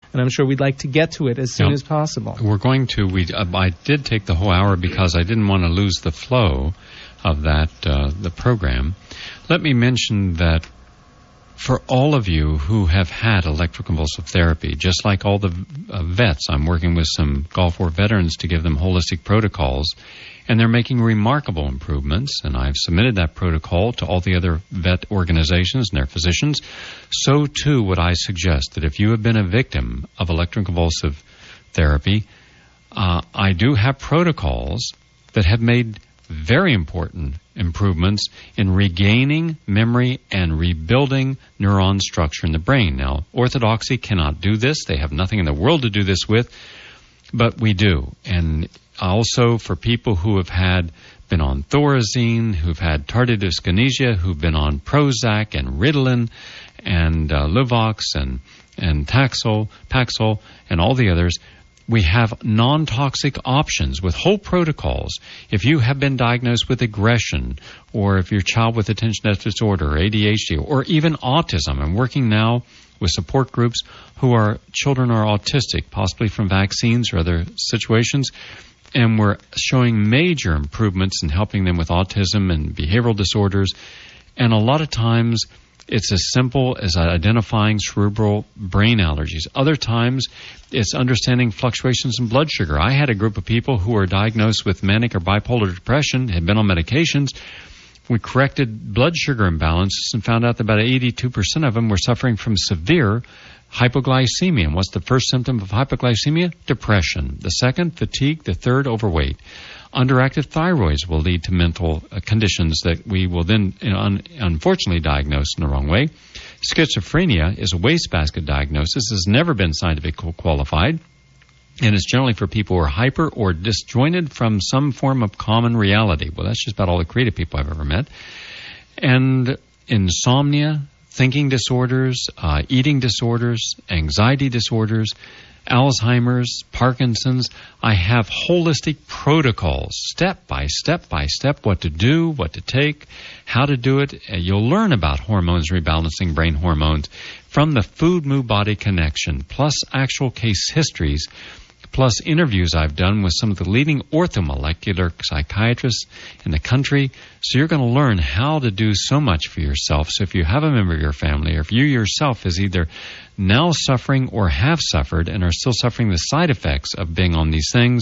And I'm sure we'd like to get to it as soon as possible. We're going to. I did take the whole hour because I didn't want to lose the flow of that, the program. Let me mention that for all of you who have had electroconvulsive therapy, just like all the vets, I'm working with some Gulf War veterans to give them holistic protocols, and they're making remarkable improvements, and I've submitted that protocol to all the other vet organizations and their physicians. So, too, would I suggest that if you have been a victim of electroconvulsive therapy, I do have protocols that have made very important improvements in regaining memory and rebuilding neuron structure in the brain. Now, orthodoxy cannot do this. They have nothing in the world to do this with, but we do. And also for people who have been on Thorazine, who've had tardive dyskinesia, who've been on Prozac and Ritalin and Luvox and Paxil and all the others, we have non-toxic options with whole protocols. If you have been diagnosed with aggression, or if your child with attention deficit disorder, or ADHD, or even autism, I'm working now with support groups children are autistic, possibly from vaccines or other situations, and we're showing major improvements in helping them with autism and behavioral disorders. And a lot of times it's as simple as identifying cerebral brain allergies. Other times, it's understanding fluctuations in blood sugar. I had a group of people who were diagnosed with manic or bipolar depression, had been on medications. We corrected blood sugar imbalances and found out that about 82% of them were suffering from severe hypoglycemia. And what's the first symptom of hypoglycemia? Depression. The second, fatigue. The third, overweight. Underactive thyroids will lead to mental conditions that we will then unfortunately diagnose in the wrong way. Schizophrenia is a wastebasket diagnosis, has never been scientifically qualified, and it's generally for people who are hyper or disjointed from some form of common reality. Well, that's just about all the creative people I've ever met. And insomnia, thinking disorders, eating disorders, anxiety disorders, Alzheimer's, Parkinson's. I have holistic protocols, step by step, what to do, what to take, how to do it. You'll learn about hormones, rebalancing brain hormones from the food-mood-body connection, plus actual case histories, plus interviews I've done with some of the leading orthomolecular psychiatrists in the country. So you're going to learn how to do so much for yourself. So if you have a member of your family, or if you yourself is either now suffering or have suffered and are still suffering the side effects of being on these things,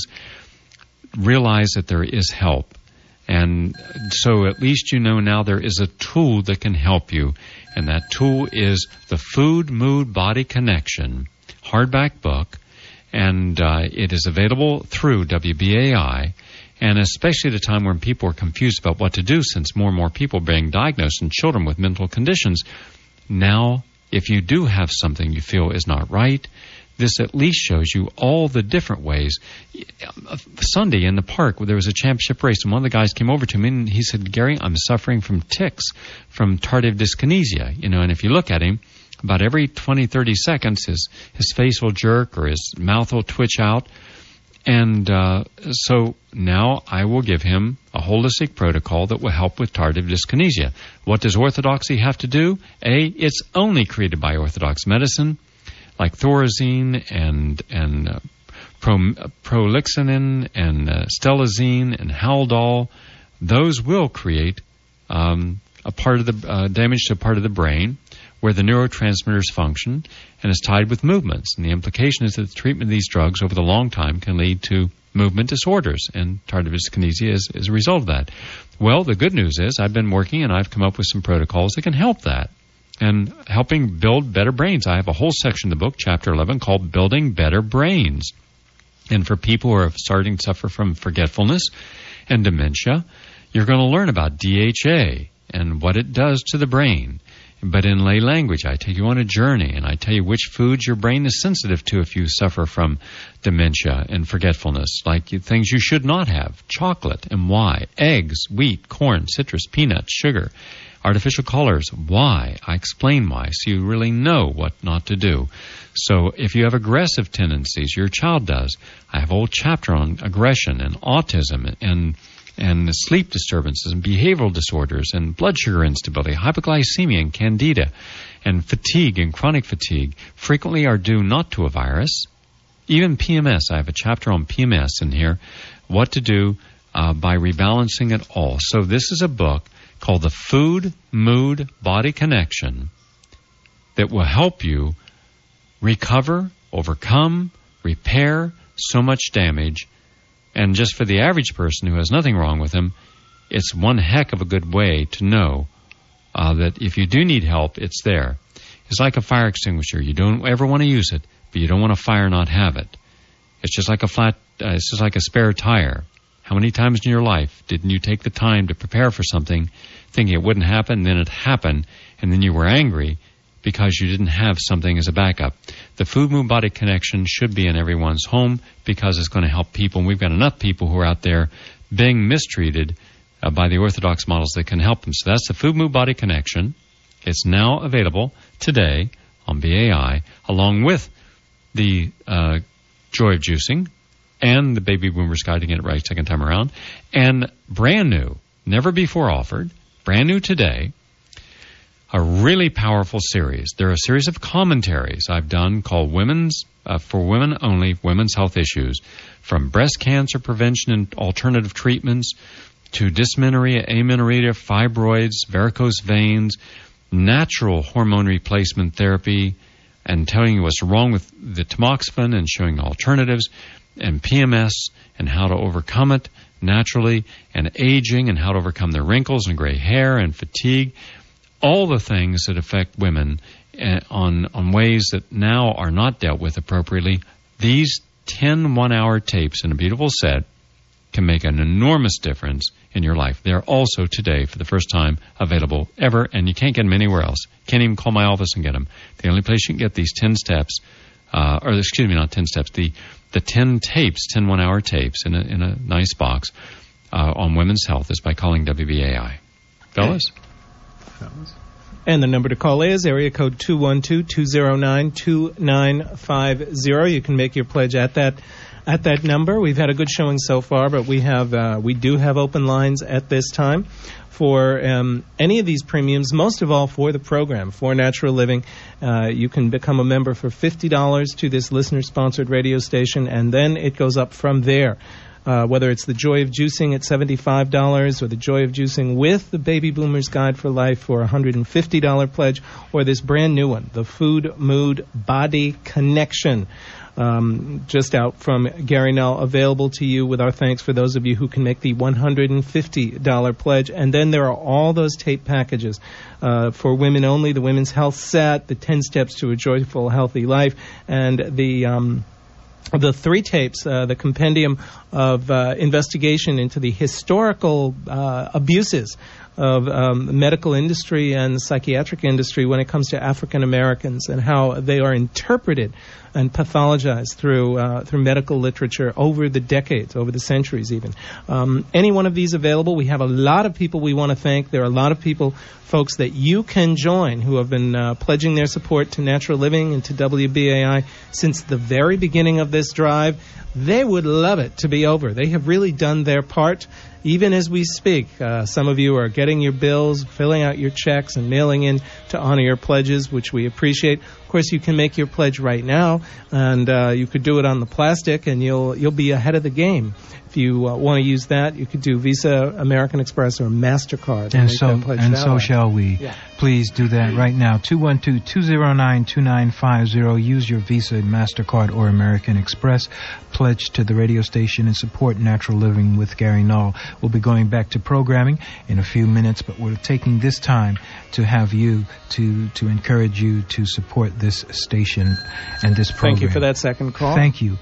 realize that there is help. And so at least you know now there is a tool that can help you. And that tool is the Food, Mood, Body Connection hardback book. And it is available through WBAI, and especially at a time when people are confused about what to do, since more and more people are being diagnosed and children with mental conditions. Now, if you do have something you feel is not right, this at least shows you all the different ways. Sunday in the park, there was a championship race, and one of the guys came over to me, and he said, "Gary, I'm suffering from tics, from tardive dyskinesia." And if you look at him, about every 20, 30 seconds, his face will jerk or his mouth will twitch out. And so now I will give him a holistic protocol that will help with tardive dyskinesia. What does orthodoxy have to do? It's only created by orthodox medicine, like Thorazine and Prolixin and Stelazine and Haldol. Those will create a part of the damage to a part of the brain where the neurotransmitters function, and is tied with movements. And the implication is that the treatment of these drugs over the long time can lead to movement disorders, and tardive dyskinesia is a result of that. Well, the good news is I've been working and I've come up with some protocols that can help that, and helping build better brains. I have a whole section in the book, Chapter 11, called Building Better Brains. And for people who are starting to suffer from forgetfulness and dementia, you're going to learn about DHA and what it does to the brain. But in lay language, I take you on a journey, and I tell you which foods your brain is sensitive to if you suffer from dementia and forgetfulness, like things you should not have, chocolate and why, eggs, wheat, corn, citrus, peanuts, sugar, artificial colors, why. I explain why, so you really know what not to do. So if you have aggressive tendencies, your child does, I have a whole chapter on aggression and autism and and sleep disturbances and behavioral disorders and blood sugar instability, hypoglycemia and candida, and fatigue and chronic fatigue frequently are due not to a virus. Even PMS, I have a chapter on PMS in here, what to do by rebalancing it all. So this is a book called The Food, Mood, Body Connection that will help you recover, overcome, repair so much damage. And just for the average person who has nothing wrong with him, it's one heck of a good way to know that if you do need help, it's there. It's like a fire extinguisher. You don't ever want to use it, but you don't want a fire not have it. It's just like it's just like a spare tire. How many times in your life didn't you take the time to prepare for something, thinking it wouldn't happen, then it happened, and then you were angry because you didn't have something as a backup? The Food, Mood, Body Connection should be in everyone's home because it's going to help people. And we've got enough people who are out there being mistreated by the orthodox models that can help them. So that's the Food, Mood, Body Connection. It's now available today on BAI, along with the Joy of Juicing and the Baby Boomer's Guide to Get It Right Second Time Around. And brand new, never before offered, brand new today, a really powerful series. There are a series of commentaries I've done called For Women Only, Women's Health Issues, from breast cancer prevention and alternative treatments to dysmenorrhea, amenorrhea, fibroids, varicose veins, natural hormone replacement therapy, and telling you what's wrong with the tamoxifen and showing alternatives, and PMS and how to overcome it naturally, and aging and how to overcome their wrinkles and gray hair and fatigue. All the things that affect women on ways that now are not dealt with appropriately. These 10 one-hour tapes in a beautiful set can make an enormous difference in your life. They're also today, for the first time, available ever, and you can't get them anywhere else. Can't even call my office and get them. The only place you can get these 10 steps, not 10 steps, the 10 tapes, 10 one-hour tapes in a nice box on women's health is by calling WBAI. Fellas? And the number to call is area code 212-209-2950. You can make your pledge at that number. We've had a good showing so far, but we do have open lines at this time for any of these premiums, most of all for the program, for Natural Living. You can become a member for $50 to this listener-sponsored radio station, and then it goes up from there. Whether it's the Joy of Juicing at $75 or the Joy of Juicing with the Baby Boomer's Guide for Life for a $150 pledge, or this brand new one, the Food, Mood, Body Connection, just out from Gary Null, available to you with our thanks for those of you who can make the $150 pledge. And then there are all those tape packages for women only, the Women's Health Set, the 10 Steps to a Joyful, Healthy Life, and the 3 tapes, the compendium of investigation into the historical abuses of medical industry and the psychiatric industry when it comes to African Americans and how they are interpreted and pathologized through medical literature over the decades, over the centuries even. Any one of these available. We have a lot of people we want to thank. There are a lot of folks that you can join who have been pledging their support to Natural Living and to WBAI since the very beginning of this drive. They would love it to be over. They have really done their part. Even as we speak, some of you are getting your bills, filling out your checks, and mailing in to honor your pledges, which we appreciate. Of course, you can make your pledge right now, and you could do it on the plastic, and you'll be ahead of the game. If you want to use that, you could do Visa, American Express, or MasterCard. And so shall we. Yeah. Please do that right now. 212-209-2950. Use your Visa, MasterCard, or American Express. Pledge to the radio station and support Natural Living with Gary Null. We'll be going back to programming in a few minutes, but we're taking this time to have you, to encourage you to support this station and this program. Thank you for that second call. Thank you.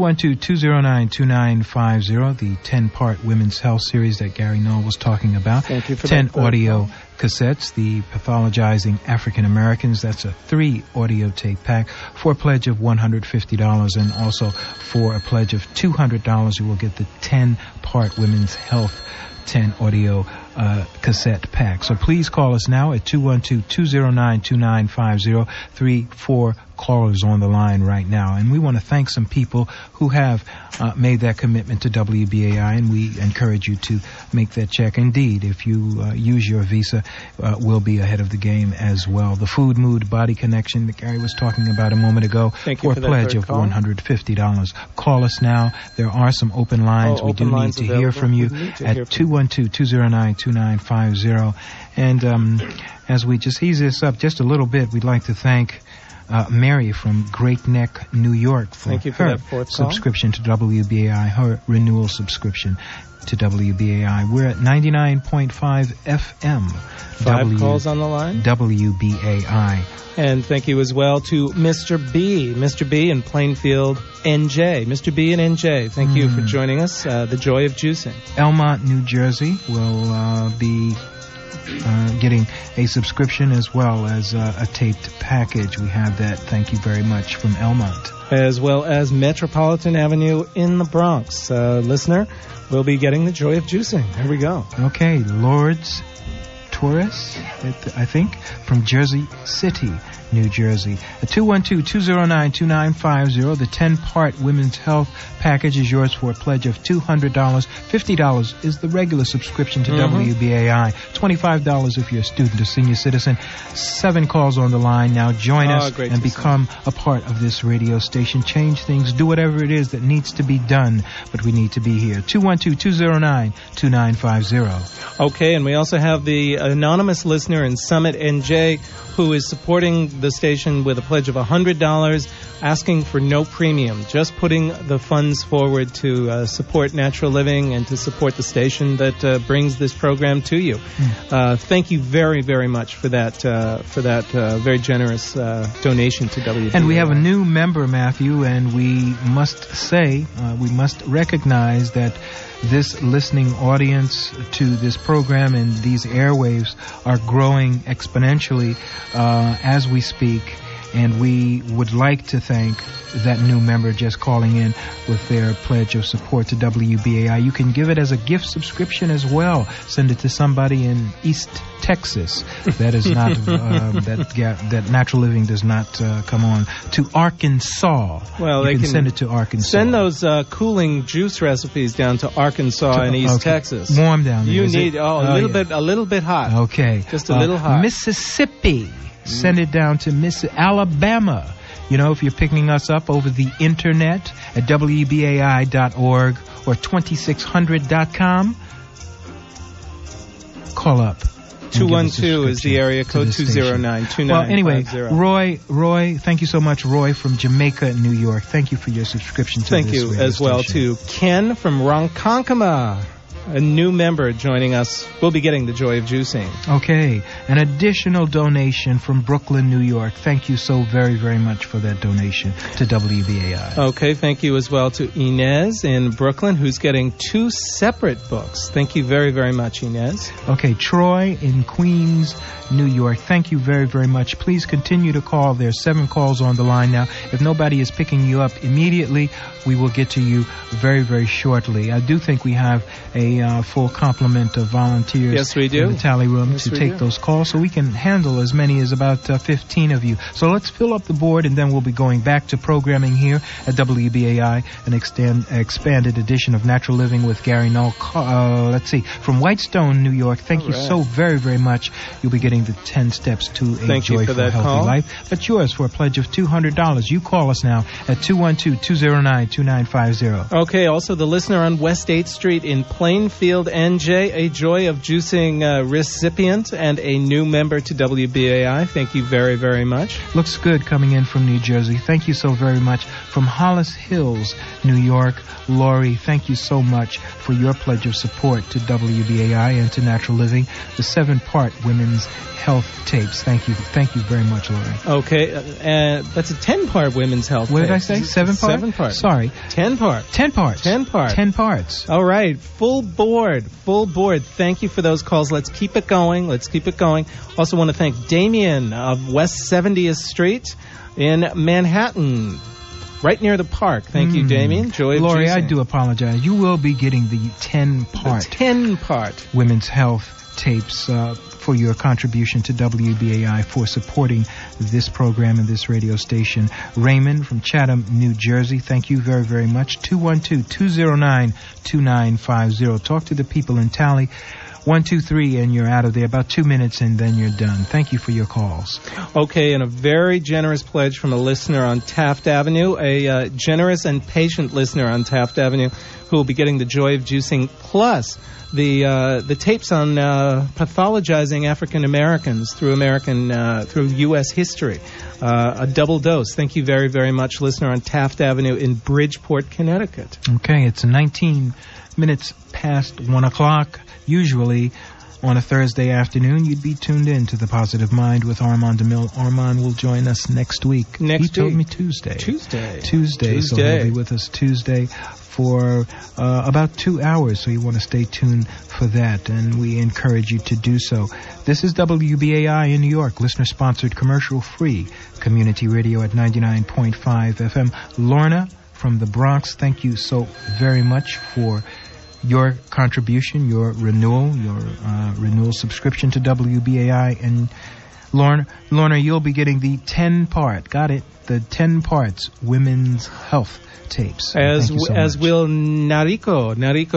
212-209-2950, the 10-part Women's Health series that Gary Null was talking about. Thank you for 10 audio cassettes, the Pathologizing African Americans. That's a 3 audio tape pack for a pledge of $150, and also for a pledge of $200 you will get the 10-part Women's Health 10 audio cassette pack. So please call us now at 212-209-2950. 3-4 callers on the line right now. And we want to thank some people who have made that commitment to WBAI, and we encourage you to make that check. Indeed, if you use your Visa, we'll be ahead of the game as well. The Food Mood Body Connection that Gary was talking about a moment ago for a pledge of $150. Call us now. There are some open lines. We do need to hear from you at 212-209-2950. And as we just ease this up just a little bit, we'd like to thank Mary from Great Neck, New York, for her subscription to WBAI, her renewal subscription to WBAI. We're at 99.5 FM. 5 calls on the line. WBAI. And thank you as well to Mr. B. Mr. B in Plainfield, NJ. Mr. B in NJ, thank you for joining us. The joy of juicing. Elmont, New Jersey will be getting a subscription as well as a taped package. We have that. Thank you very much from Elmont. As well as Metropolitan Avenue in the Bronx. Listener will be getting the joy of juicing. There we go. Okay, Lourdes Torres, I think, from Jersey City, New Jersey. At 212-209-2950, the 10-part women's health package is yours for a pledge of $200. $50 is the regular subscription to WBAI. $25 if you're a student or senior citizen. 7 calls on the line. Now join us and become a part of this radio station. Change things. Do whatever it is that needs to be done. But we need to be here. 212-209-2950. Okay, and we also have the anonymous listener in Summit, NJ, who is supporting the station with a pledge of $100, asking for no premium, just putting the funds forward to support natural living and to support the station that brings this program to you. Thank you very, very much for that very generous donation to WBAI. And we have a new member, Matthew, and we must say, we must recognize that this listening audience to this program and these airwaves are growing exponentially as we speak. And we would like to thank that new member just calling in with their pledge of support to WBAI. You can give it as a gift subscription as well. Send it to somebody in East Texas. That is not that Natural Living does not come on. To Arkansas. Well, you can send it to Arkansas. Send those cooling juice recipes down to Arkansas and East Texas. Warm down there. You need a little bit hot. Okay. Just a little hot. Mississippi. Send it down to Alabama. You know, if you're picking us up over the internet at WBAI.org or 2600.com, call up. 212 is the area code, 209-2950. Well, anyway, Roy, thank you so much, Roy, from Jamaica, New York. Thank you for your subscription to this radio station. Thank you as well to Ken from Ronkonkoma. A new member joining us. We'll be getting the joy of juicing. Okay. An additional donation from Brooklyn, New York. Thank you so very, very much for that donation to WBAI. Okay. Thank you as well to Inez in Brooklyn, who's getting 2 separate books. Thank you very, very much, Inez. Okay. Troy in Queens, New York. Thank you very, very much. Please continue to call. There are 7 calls on the line now. If nobody is picking you up immediately, we will get to you very, very shortly. I do think we have a full complement of volunteers in the tally room to take those calls, so we can handle as many as about 15 of you. So let's fill up the board, and then we'll be going back to programming here at WBAI, an expanded edition of Natural Living with Gary Null. Let's see, from Whitestone, New York. Thank you so very, very much. You'll be getting the 10 steps to a joyful, healthy life. But yours for a pledge of $200. You call us now at 212-209-2950. Okay, also the listener on West 8th Street in Plainfield, NJ, a Joy of Juicing recipient and a new member to WBAI. Thank you very, very much. Looks good coming in from New Jersey. Thank you so very much. From Hollis Hills, New York, Lori, thank you so much for your pledge of support to WBAI and to Natural Living, the 7-part women's health tapes. Thank you very much, Lori. Okay, that's a 10-part women's health. What did I say? 7 parts? 7 parts. Sorry, 10 parts. 10 parts. 10 parts. 10 parts. All right, full board. Thank you for those calls. Let's keep it going. Also want to thank Damien of West 70th Street in Manhattan. right near the park. Thank you, Damien. Joy of Lori, Juicing. I do apologize. You will be getting the 10-part 10-part Women's Health tapes for your contribution to WBAI for supporting this program and this radio station. Raymond from Chatham, New Jersey, thank you very, very much. 212-209-2950. Talk to the people in Tally. 1, 2, 3, and you're out of there. About 2 minutes, and then you're done. Thank you for your calls. Okay, and a very generous pledge from a listener on Taft Avenue, a generous and patient listener on Taft Avenue, who will be getting the Joy of Juicing plus the tapes on pathologizing African Americans through U.S. history. A double dose. Thank you very, very much, listener on Taft Avenue in Bridgeport, Connecticut. Okay, it's 19 minutes past 1 o'clock. Usually, on a Thursday afternoon, you'd be tuned in to The Positive Mind with Armand DeMille. Armand will join us next week. He told me Tuesday. Tuesday. So he'll be with us Tuesday for about 2 hours. So you want to stay tuned for that, and we encourage you to do so. This is WBAI in New York, listener-sponsored, commercial-free community radio at 99.5 FM. Lorna from the Bronx, thank you so very much for your contribution, your renewal subscription to WBAI. And Lorna, you'll be getting the 10-part, got it, the 10 parts Women's Health tapes. As will Nariko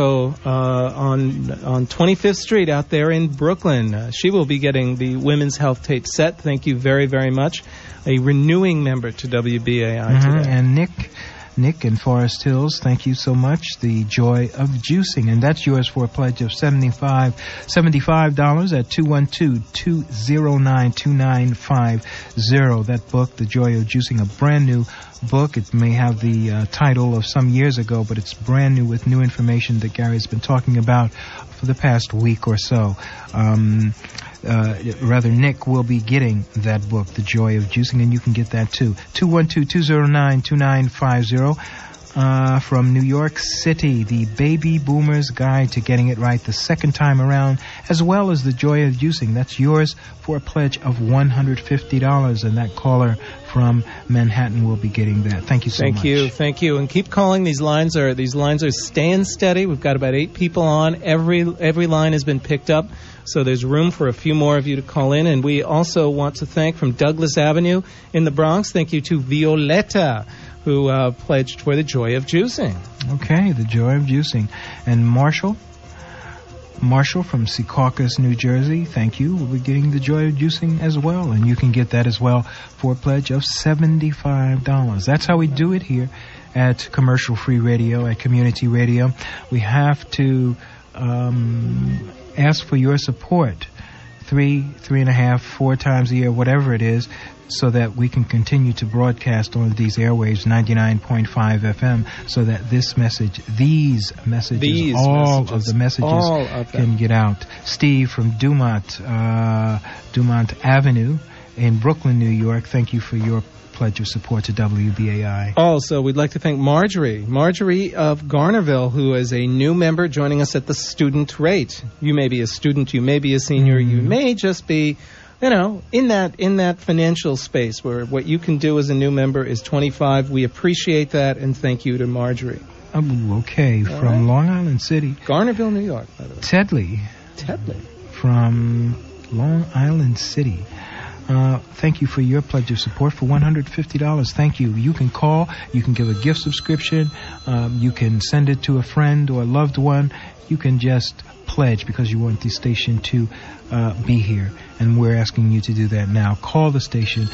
on 25th Street out there in Brooklyn. She will be getting the Women's Health tape set. Thank you very, very much. A renewing member to WBAI today. And Nick in Forest Hills, thank you so much. The Joy of Juicing, and that's yours for a pledge of $75 at 212-209-2950. That book, The Joy of Juicing, a brand new book. It may have the title of some years ago, but it's brand new with new information that Gary's been talking about for the past week or so. Nick will be getting that book, The Joy of Juicing, and you can get that too. 212-209-2950. From New York City, the Baby Boomer's Guide to Getting It Right the Second Time Around, as well as The Joy of Juicing. That's yours for a pledge of $150, and that caller from Manhattan will be getting that. Thank you so much. Thank you, and keep calling. These lines are staying steady. We've got about 8 people on. Every line has been picked up, so there's room for a few more of you to call in. And we also want to thank from Douglas Avenue in the Bronx. Thank you to Violetta, who pledged for The Joy of Juicing. Okay, The Joy of Juicing. And Marshall from Secaucus, New Jersey, thank you. We'll be getting The Joy of Juicing as well, and you can get that as well for a pledge of $75. That's how we do it here at Commercial Free Radio, at Community Radio. We have to ask for your support 3.5, 4 times a year, whatever it is, so that we can continue to broadcast on these airwaves, 99.5 FM, so that these messages can get out. Steve from Dumont Avenue in Brooklyn, New York, thank you for your pledge of support to WBAI. Also, we'd like to thank Marjorie of Garnerville, who is a new member joining us at the student rate. You may be a student, you may be a senior, you may just be, in that financial space where what you can do as a new member is $25. We appreciate that, and thank you to Marjorie. Okay, from Long Island City. Garnerville, New York, by the way. Tedley. From Long Island City. Thank you for your pledge of support for $150. Thank you. You can call, you can give a gift subscription, you can send it to a friend or a loved one. You can just pledge because you want the station to be here, and we're asking you to do that now. Call the station,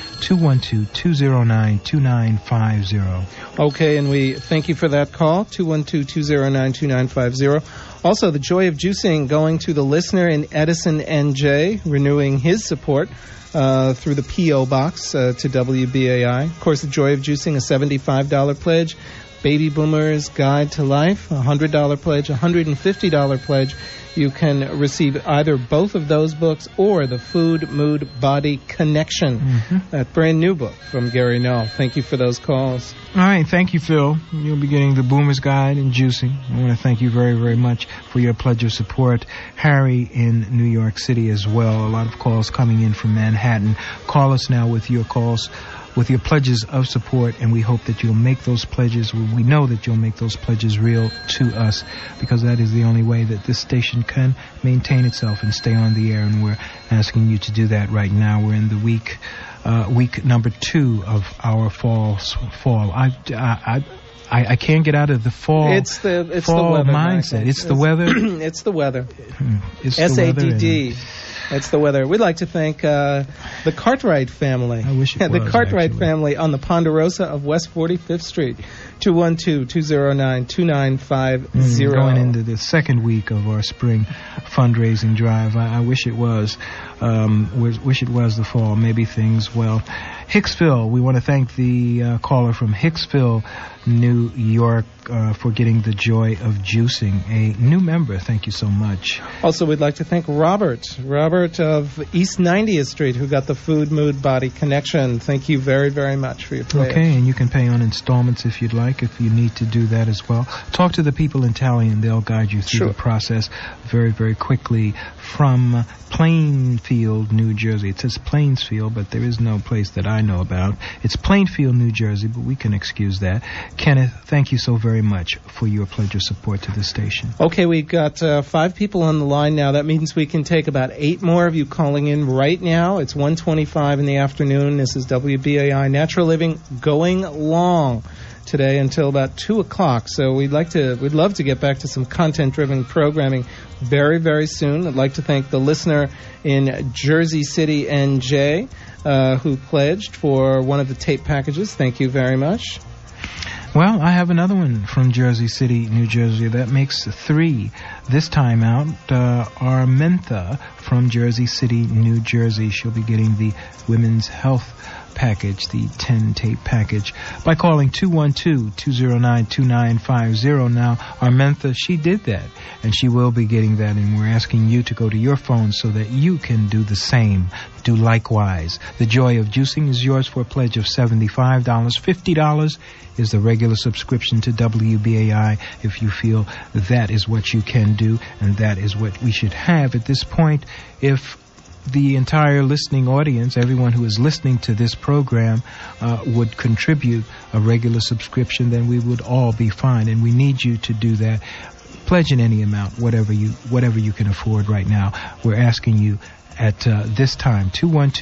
212-209-2950. Okay, and we thank you for that call, 212-209-2950. Also, The Joy of Juicing going to the listener in Edison, NJ, renewing his support through the P.O. Box to WBAI. Of course, The Joy of Juicing, a $75 pledge. Baby Boomer's Guide to Life, a $100 pledge, a $150 pledge. You can receive either both of those books or the Food, Mood, Body Connection, that brand new book from Gary Null. Thank you for those calls. All right, thank you, Phil. You'll be getting the Boomer's Guide and Juicing. I want to thank you very, very much for your pledge of support. Harry in New York City as well. A lot of calls coming in from Manhattan. Call us now with your calls with your pledges of support, and we hope that you'll make those pledges. We know that you'll make those pledges real to us, because that is the only way that this station can maintain itself and stay on the air, and we're asking you to do that right now. We're in the week number 2 of our fall. I can't get out of the fall. It's the fall weather mindset. It's the weather. It's the weather. It's the weather. SADD. It's the weather. We'd like to thank the Cartwright family. I wish it the was, Cartwright actually. family on the Ponderosa of West 45th Street. 212-209-2950. Going into the second week of our spring fundraising drive. I wish it was. Wish it was the fall. Maybe things, well, Hicksville. We want to thank the caller from Hicksville, New York, for getting the joy of juicing. A new member. Thank you so much. Also, we'd like to thank Robert of East 90th Street, who got the Food, Mood, Body connection. Thank you very, very much for your pledge. Okay, and you can pay on installments if you'd like, if you need to do that as well. Talk to the people in Tally, and they'll guide you through the process very, very quickly. From Plainfield, New Jersey. It says Plainsfield, but there is no place that I know about. It's Plainfield, New Jersey, but we can excuse that. Kenneth, thank you so very much for your pledge of support to the station. Okay, we've got 5 people on the line now. That means we can take about 8 more of you calling in right now. It's 1:25 in the afternoon. This is WBAI Natural Living going long today until about 2 o'clock. So we'd love to get back to some content-driven programming very, very soon. I'd like to thank the listener in Jersey City, NJ, who pledged for one of the tape packages. Thank you very much. Well, I have another one from Jersey City, New Jersey. That makes 3. This time out, Armentha from Jersey City, New Jersey. She'll be getting the Women's Health package, the 10-tape package, by calling 212-209-2950. Now, Armentha, she did that, and she will be getting that, and we're asking you to go to your phone so that you can do the same. Do likewise. The joy of juicing is yours for a pledge of $75. $50 is the regular subscription to WBAI if you feel that is what you can do, and that is what we should have at this point. If the entire listening audience, everyone who is listening to this program, would contribute a regular subscription, then we would all be fine, and we need you to do that. Pledge in any amount, whatever you can afford right now. We're asking you at this time,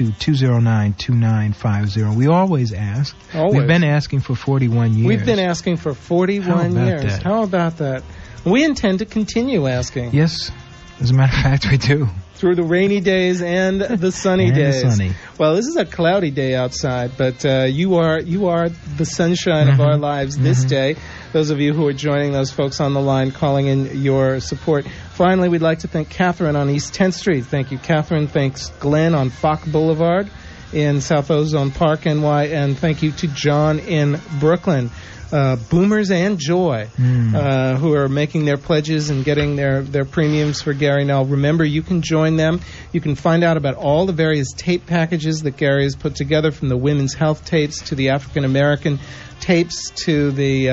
212-209-2950. We always ask. Always. We've been asking for 41 years. We've been asking for 41 years. How about that? We intend to continue asking. Yes. As a matter of fact, we do. Through the rainy days and the sunny days. Well, this is a cloudy day outside, but you are the sunshine of our lives this day. Those of you who are joining those folks on the line, calling in your support. Finally, we'd like to thank Catherine on East 10th Street. Thank you, Catherine. Thanks, Glenn on Fock Boulevard in South Ozone Park, NY. And thank you to John in Brooklyn. Boomers and Joy, who are making their pledges and getting their premiums for Gary Null. Remember, you can join them. You can find out about all the various tape packages that Gary has put together, from the women's health tapes to the African American tapes to the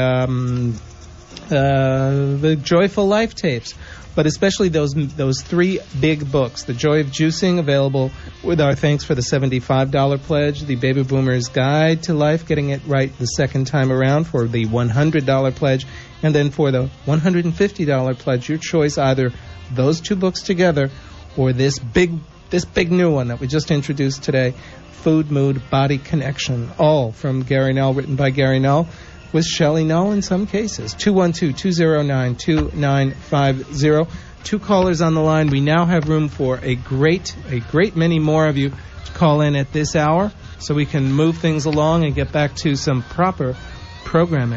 Joyful Life tapes. But especially those 3 big books. The Joy of Juicing, available with our thanks for the $75 pledge. The Baby Boomer's Guide to Life, getting it right the second time around, for the $100 pledge. And then for the $150 pledge, your choice, either those 2 books together or this big new one that we just introduced today, Food, Mood, Body Connection, all from Gary Null, written by Gary Null, with Shelley Null in some cases. 212-209-2950. 2 callers on the line. We now have room for a great many more of you to call in at this hour, so we can move things along and get back to some proper programming.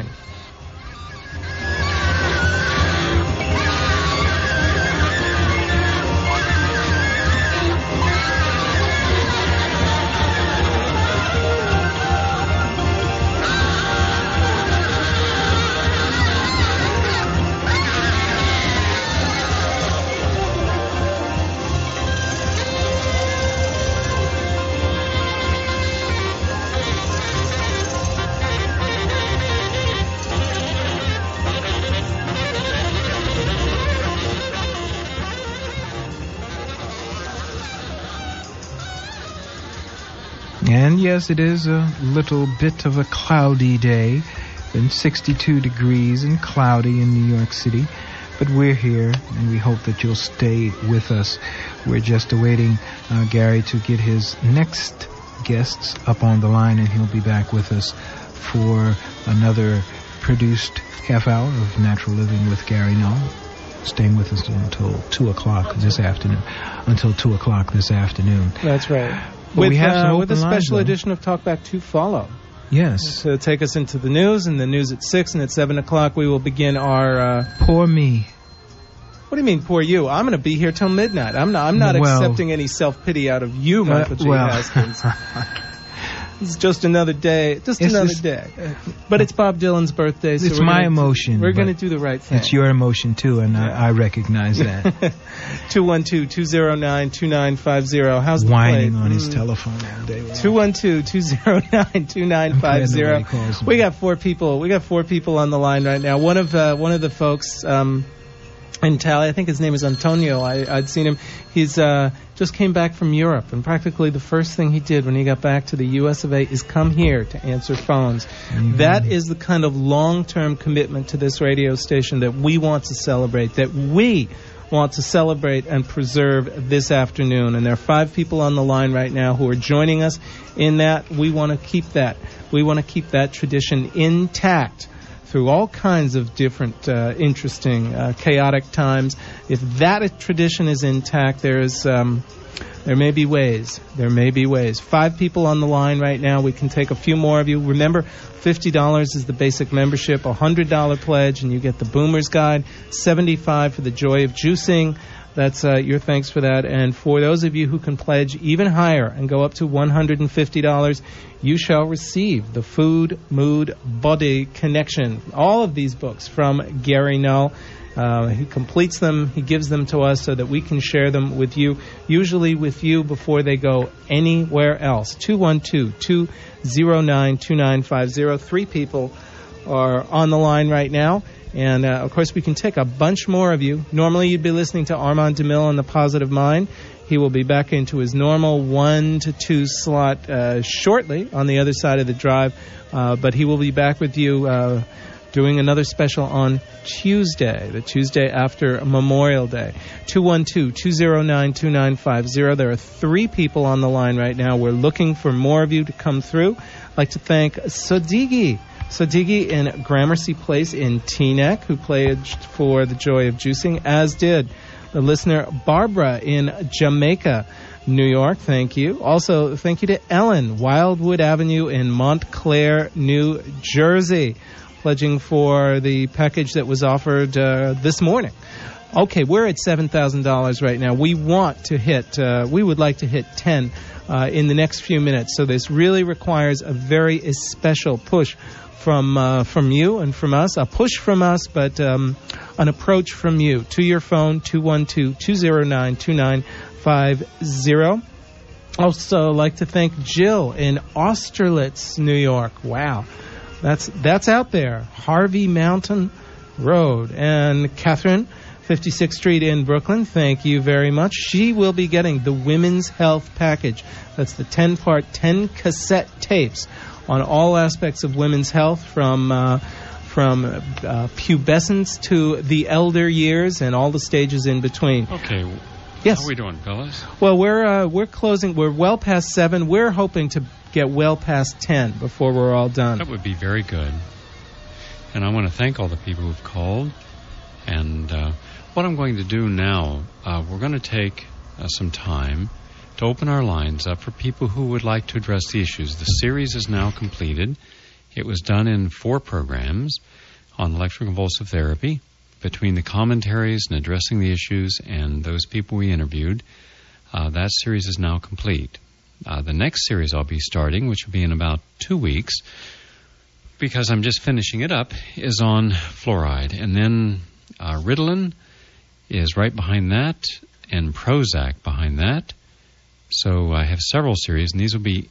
And yes, it is a little bit of a cloudy day. Been 62 degrees and cloudy in New York City. But we're here, and we hope that you'll stay with us. We're just awaiting Gary to get his next guests up on the line, and he'll be back with us for another produced half hour of Natural Living with Gary Null. Staying with us until 2 o'clock this afternoon. That's right. Well, with a special edition of Talkback to follow. Yes. To take us into the news, and the news at 6, and at 7 o'clock we will begin our... Poor me. What do you mean, poor you? I'm going to be here till midnight. I'm not accepting any self-pity out of you, Michael J. Haskins. It's just another day. But it's Bob Dylan's birthday, so it's my emotion. We're going to do the right thing. It's your emotion, too, and I recognize that. 212-209-2950. How's the whining on his telephone all day long. 212-209-2950. We got four people. We got 4 people on the line right now. One of the folks in Tally, I think his name is Antonio. I'd seen him. He's just came back from Europe, and practically the first thing he did when he got back to the U.S. of A. is come here to answer phones. Mm-hmm. That is the kind of long-term commitment to this radio station that we want to celebrate, and preserve this afternoon. And there are 5 people on the line right now who are joining us in that. We want to keep that. We want to keep that tradition intact through all kinds of different interesting, chaotic times. If that tradition is intact, there may be ways. 5 people on the line right now. We can take a few more of you. Remember, $50 is the basic membership, $100 pledge, and you get the Boomer's Guide, $75 for the Joy of Juicing. That's your thanks for that. And for those of you who can pledge even higher and go up to $150, you shall receive the Food, Mood, Body Connection. All of these books from Gary Null. He completes them. He gives them to us so that we can share them with you, usually with you before they go anywhere else. 212-209-2950. 3 people are on the line right now. And, of course, we can take a bunch more of you. Normally, you'd be listening to Armand DeMille on The Positive Mind. He will be back into his normal 1 to 2 slot shortly on the other side of the drive. But he will be back with you doing another special on Tuesday, the Tuesday after Memorial Day. 212-209-2950. There are 3 people on the line right now. We're looking for more of you to come through. I'd like to thank Sodigi in Gramercy Place in Teaneck, who pledged for the Joy of Juicing, as did the listener Barbara in Jamaica, New York. Thank you. Also, thank you to Ellen, Wildwood Avenue in Montclair, New Jersey, pledging for the package that was offered this morning. Okay, we're at $7,000 right now. We want to hit, we would like to hit 10 in the next few minutes. So this really requires a very special push from you and from us, a push from us, but an approach from you to your phone, 212-209-2950. Also like to thank Jill in Austerlitz, New York. Wow, that's out there. Harvey Mountain Road. And Catherine, 56th Street in Brooklyn, thank you very much. She will be getting the Women's Health Package. That's the 10-part, 10 cassette tapes on all aspects of women's health, from pubescence to the elder years and all the stages in between. Okay. Yes. How are we doing, fellas? Well, we're closing. We're well past 7. We're hoping to get well past 10 before we're all done. That would be very good. And I want to thank all the people who've called. And what I'm going to do now, we're going to take some time to open our lines up for people who would like to address the issues. The series is now completed. It was done in 4 programs on electroconvulsive therapy, between the commentaries and addressing the issues and those people we interviewed. That series is now complete. The next series I'll be starting, which will be in about 2 weeks, because I'm just finishing it up, is on fluoride. And then Ritalin is right behind that, and Prozac behind that. So I have several series, and these will be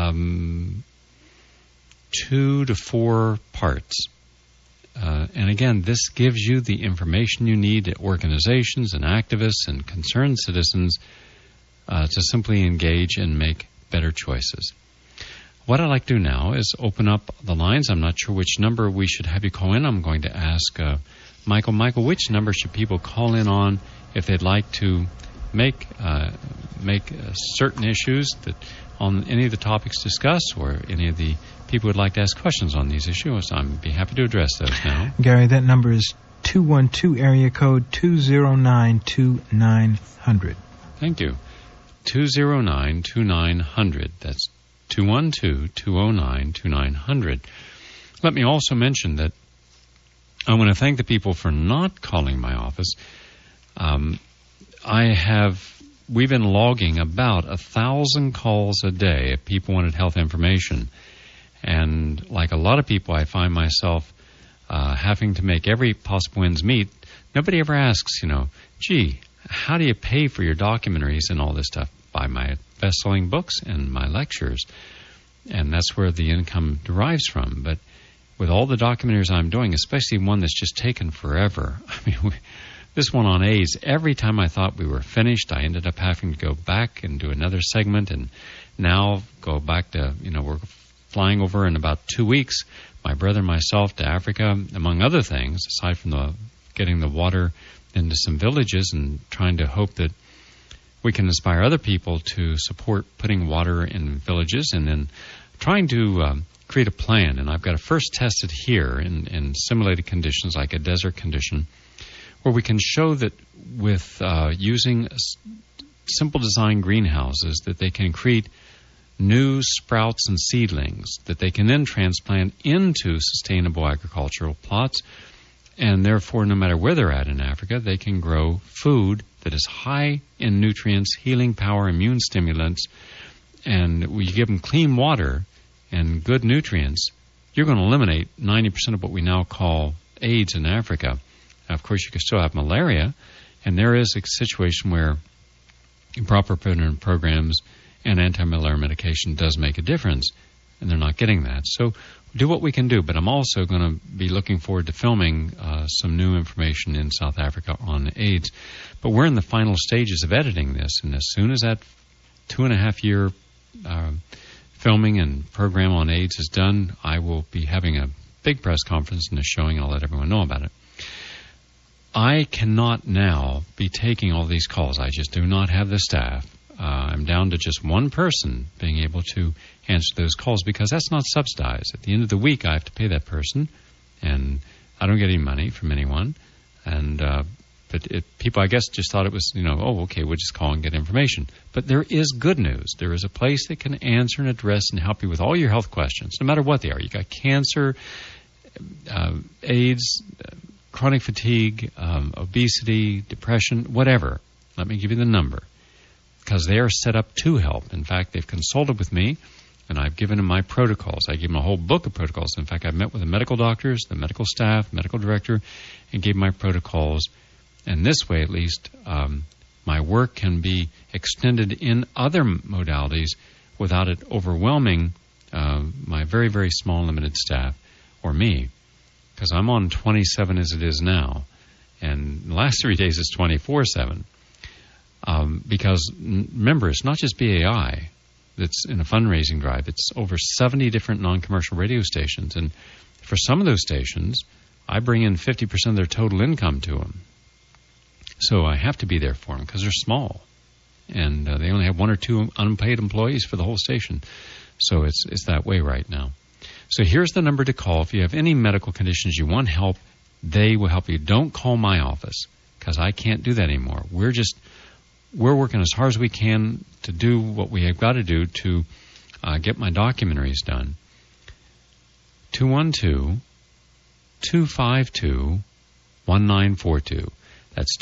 2 to 4 parts. And again, this gives you the information you need to organizations and activists and concerned citizens to simply engage and make better choices. what I'd like to do now is open up the lines. I'm not sure which number we should have you call in. I'm going to ask Michael. Michael, which number should people call in on if they'd like to make certain issues that on any of the topics discussed, or any of the people would like to ask questions on these issues? I'd be happy to address those now. Gary, that number is 212 area code 209-2900. Thank you. 209-2900. That's 212-209-2900. Let me also mention that I want to thank the people for not calling my office. We've been logging about 1,000 calls a day if people wanted health information. And like a lot of people, I find myself having to make every possible ends meet. Nobody ever asks, gee, how do you pay for your documentaries and all this stuff? By my best-selling books and my lectures. And that's where the income derives from. But with all the documentaries I'm doing, especially one that's just taken forever, this one on AIDS, every time I thought we were finished, I ended up having to go back and do another segment, and now go back to, we're flying over in about 2 weeks, my brother and myself, to Africa, among other things, aside from getting the water into some villages and trying to hope that we can inspire other people to support putting water in villages, and then trying to create a plan. And I've got to first test it here in simulated conditions, like a desert condition, where we can show that with using simple design greenhouses, that they can create new sprouts and seedlings that they can then transplant into sustainable agricultural plots. And therefore, no matter where they're at in Africa, they can grow food that is high in nutrients, healing power, immune stimulants. And when you give them clean water and good nutrients, you're going to eliminate 90% of what we now call AIDS in Africa. Now, of course, you can still have malaria, and there is a situation where proper preventive programs and anti-malaria medication does make a difference, and they're not getting that. So do what we can do, but I'm also going to be looking forward to filming some new information in South Africa on AIDS. But we're in the final stages of editing this, and as soon as that 2.5-year filming and program on AIDS is done, I will be having a big press conference and a showing, and I'll let everyone know about it. I cannot now be taking all these calls. I just do not have the staff. I'm down to just one person being able to answer those calls, because that's not subsidized. At the end of the week, I have to pay that person, and I don't get any money from anyone. And but people, I guess, just thought it was, okay, we'll just call and get information. But there is good news. There is a place that can answer and address and help you with all your health questions, no matter what they are. You got cancer, AIDS, chronic fatigue, obesity, depression, whatever. Let me give you the number, because they are set up to help. In fact, they've consulted with me, and I've given them my protocols. I gave them a whole book of protocols. In fact, I've met with the medical doctors, the medical staff, medical director, and gave my protocols. And this way, at least, my work can be extended in other modalities without it overwhelming my very, very small, limited staff or me. Because I'm on 27 as it is now, and the last 3 days is 24/7. Because remember, it's not just BAI that's in a fundraising drive. It's over 70 different non-commercial radio stations, and for some of those stations, I bring in 50% of their total income to them. So I have to be there for them because they're small, and they only have 1 or 2 unpaid employees for the whole station. So it's that way right now. So here's the number to call if you have any medical conditions you want help. They will help you. Don't call my office, because I can't do that anymore. We're working as hard as we can to do what we have got to do to get my documentaries done. 212-252-1942. That's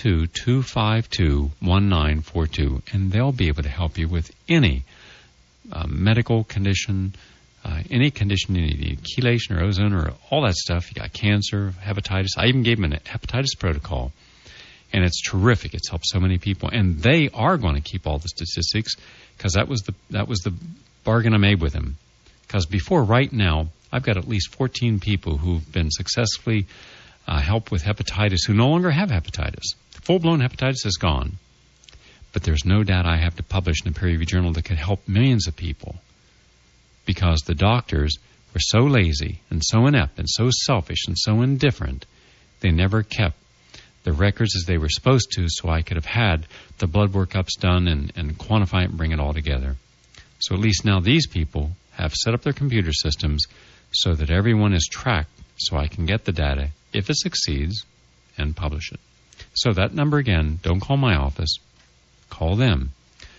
212-252-1942. And they'll be able to help you with any medical condition, any condition you need, chelation or ozone or all that stuff. You got cancer, hepatitis. I even gave them a hepatitis protocol. And it's terrific. It's helped so many people, and they are going to keep all the statistics, because that was the bargain I made with them. Because before, right now, I've got at least 14 people who've been successfully helped with hepatitis who no longer have hepatitis. Full-blown hepatitis is gone, but there's no doubt I have to publish in a peer-reviewed journal that could help millions of people. because the doctors were so lazy and so inept and so selfish and so indifferent, they never kept the records as they were supposed to, so I could have had the blood workups done and quantify it and bring it all together. So at least now these people have set up their computer systems so that everyone is tracked, so I can get the data, if it succeeds, and publish it. So that number again, don't call my office, call them,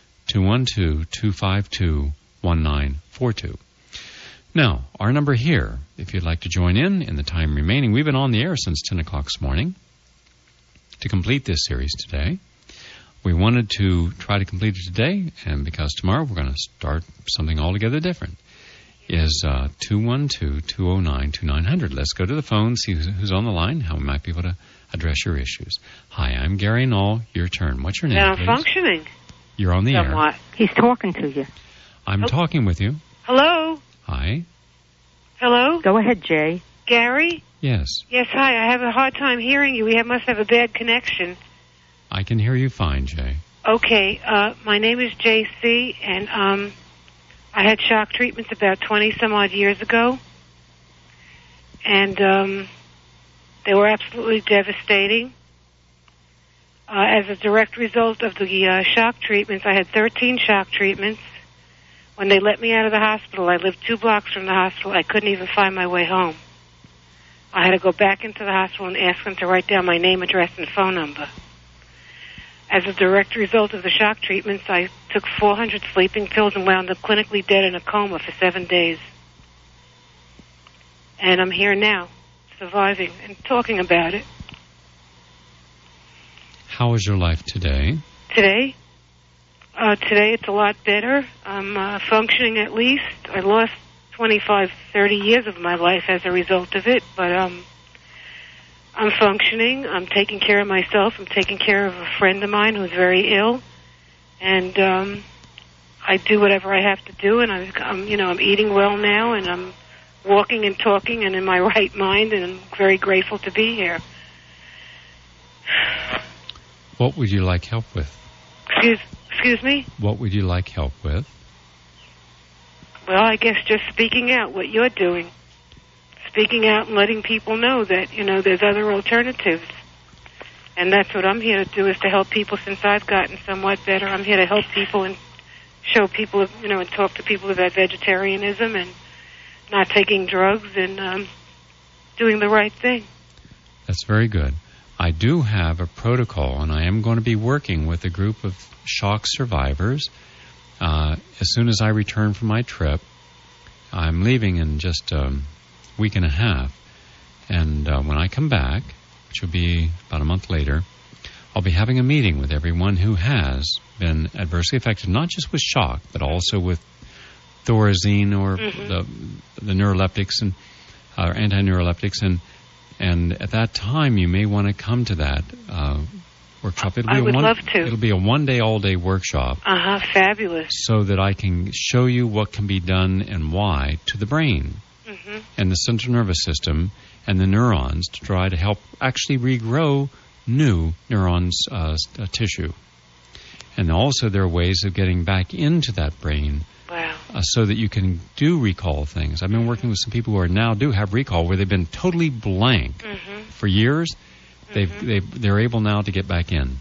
212-252-1942. Now, our number here, if you'd like to join in the time remaining, we've been on the air since 10 o'clock this morning to complete this series today. We wanted to try to complete it today, and because tomorrow we're going to start something altogether different, is 212-209-2900. Let's go to the phone, see who's on the line, how we might be able to address your issues. Hi, I'm Gary Knoll. Your turn. What's your name, please? Malfunctioning. You're on the somewhat. air. He's talking to you. I'm talking with you. Hello? Hi. Hello? Go ahead, Jay. Gary? Yes. Yes, hi. I have a hard time hearing you. We must have a bad connection. I can hear you fine, Jay. Okay. My name is J.C., and I had shock treatments about 20-some-odd years ago. And they were absolutely devastating. As a direct result of the shock treatments, I had 13 shock treatments. When they let me out of the hospital, I lived 2 blocks from the hospital. I couldn't even find my way home. I had to go back into the hospital and ask them to write down my name, address, and phone number. As a direct result of the shock treatments, I took 400 sleeping pills and wound up clinically dead in a coma for 7 days. And I'm here now, surviving and talking about it. How is your life today? Today? Today it's a lot better. I'm functioning at least. I lost 25, 30 years of my life as a result of it, but I'm functioning. I'm taking care of myself. I'm taking care of a friend of mine who's very ill, and I do whatever I have to do, and I'm eating well now, and I'm walking and talking and in my right mind, and I'm very grateful to be here. What would you like help with? Excuse me? What would you like help with? Well, I guess just speaking out what you're doing. Speaking out and letting people know that, there's other alternatives. And that's what I'm here to do, is to help people since I've gotten somewhat better. I'm here to help people and show people, and talk to people about vegetarianism and not taking drugs and doing the right thing. That's very good. I do have a protocol, and I am going to be working with a group of shock survivors. As soon as I return from my trip, I'm leaving in just a week and a half. And when I come back, which will be about a month later, I'll be having a meeting with everyone who has been adversely affected, not just with shock, but also with Thorazine or the neuroleptics and anti-neuroleptics. And at that time, you may want to come to that workshop. I would love to. It'll be a one-day, all-day workshop. Fabulous. So that I can show you what can be done and why to the brain and the central nervous system and the neurons to try to help actually regrow new neurons tissue. And also there are ways of getting back into that brain. Wow. So that you can do recall things. I've been working with some people who now do have recall where they've been totally blank for years. They're able now to get back in.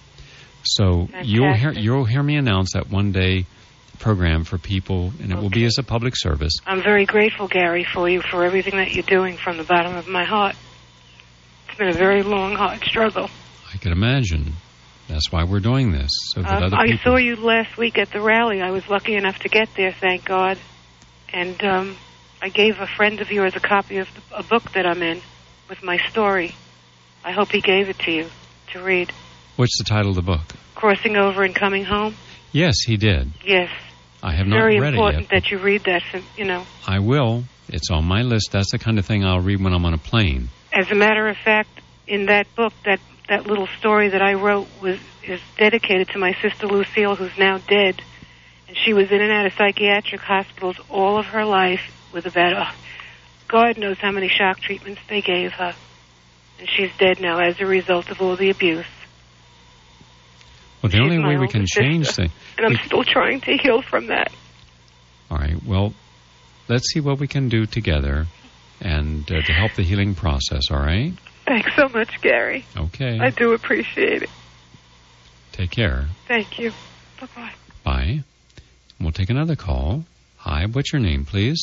So you'll hear me announce that one day program for people, and it will be as a public service. I'm very grateful, Gary, for you, for everything that you're doing from the bottom of my heart. It's been a very long, hard struggle. I can imagine. That's why we're doing this, so that other people... I saw you last week at the rally. I was lucky enough to get there, thank God. And I gave a friend of yours a copy of a book that I'm in with my story. I hope he gave it to you to read. What's the title of the book? Crossing Over and Coming Home. Yes, he did. Yes. I have not read it yet. Very important that you read that, I will. It's on my list. That's the kind of thing I'll read when I'm on a plane. As a matter of fact, in that book, that little story that I wrote is dedicated to my sister Lucille, who's now dead. And she was in and out of psychiatric hospitals all of her life with about, God knows how many shock treatments they gave her. And she's dead now as a result of all the abuse. Well, the only way we can change things... And I'm still trying to heal from that. All right. Well, let's see what we can do together and to help the healing process, all right? Thanks so much, Gary. Okay. I do appreciate it. Take care. Thank you. Bye-bye. Bye. We'll take another call. Hi, what's your name, please?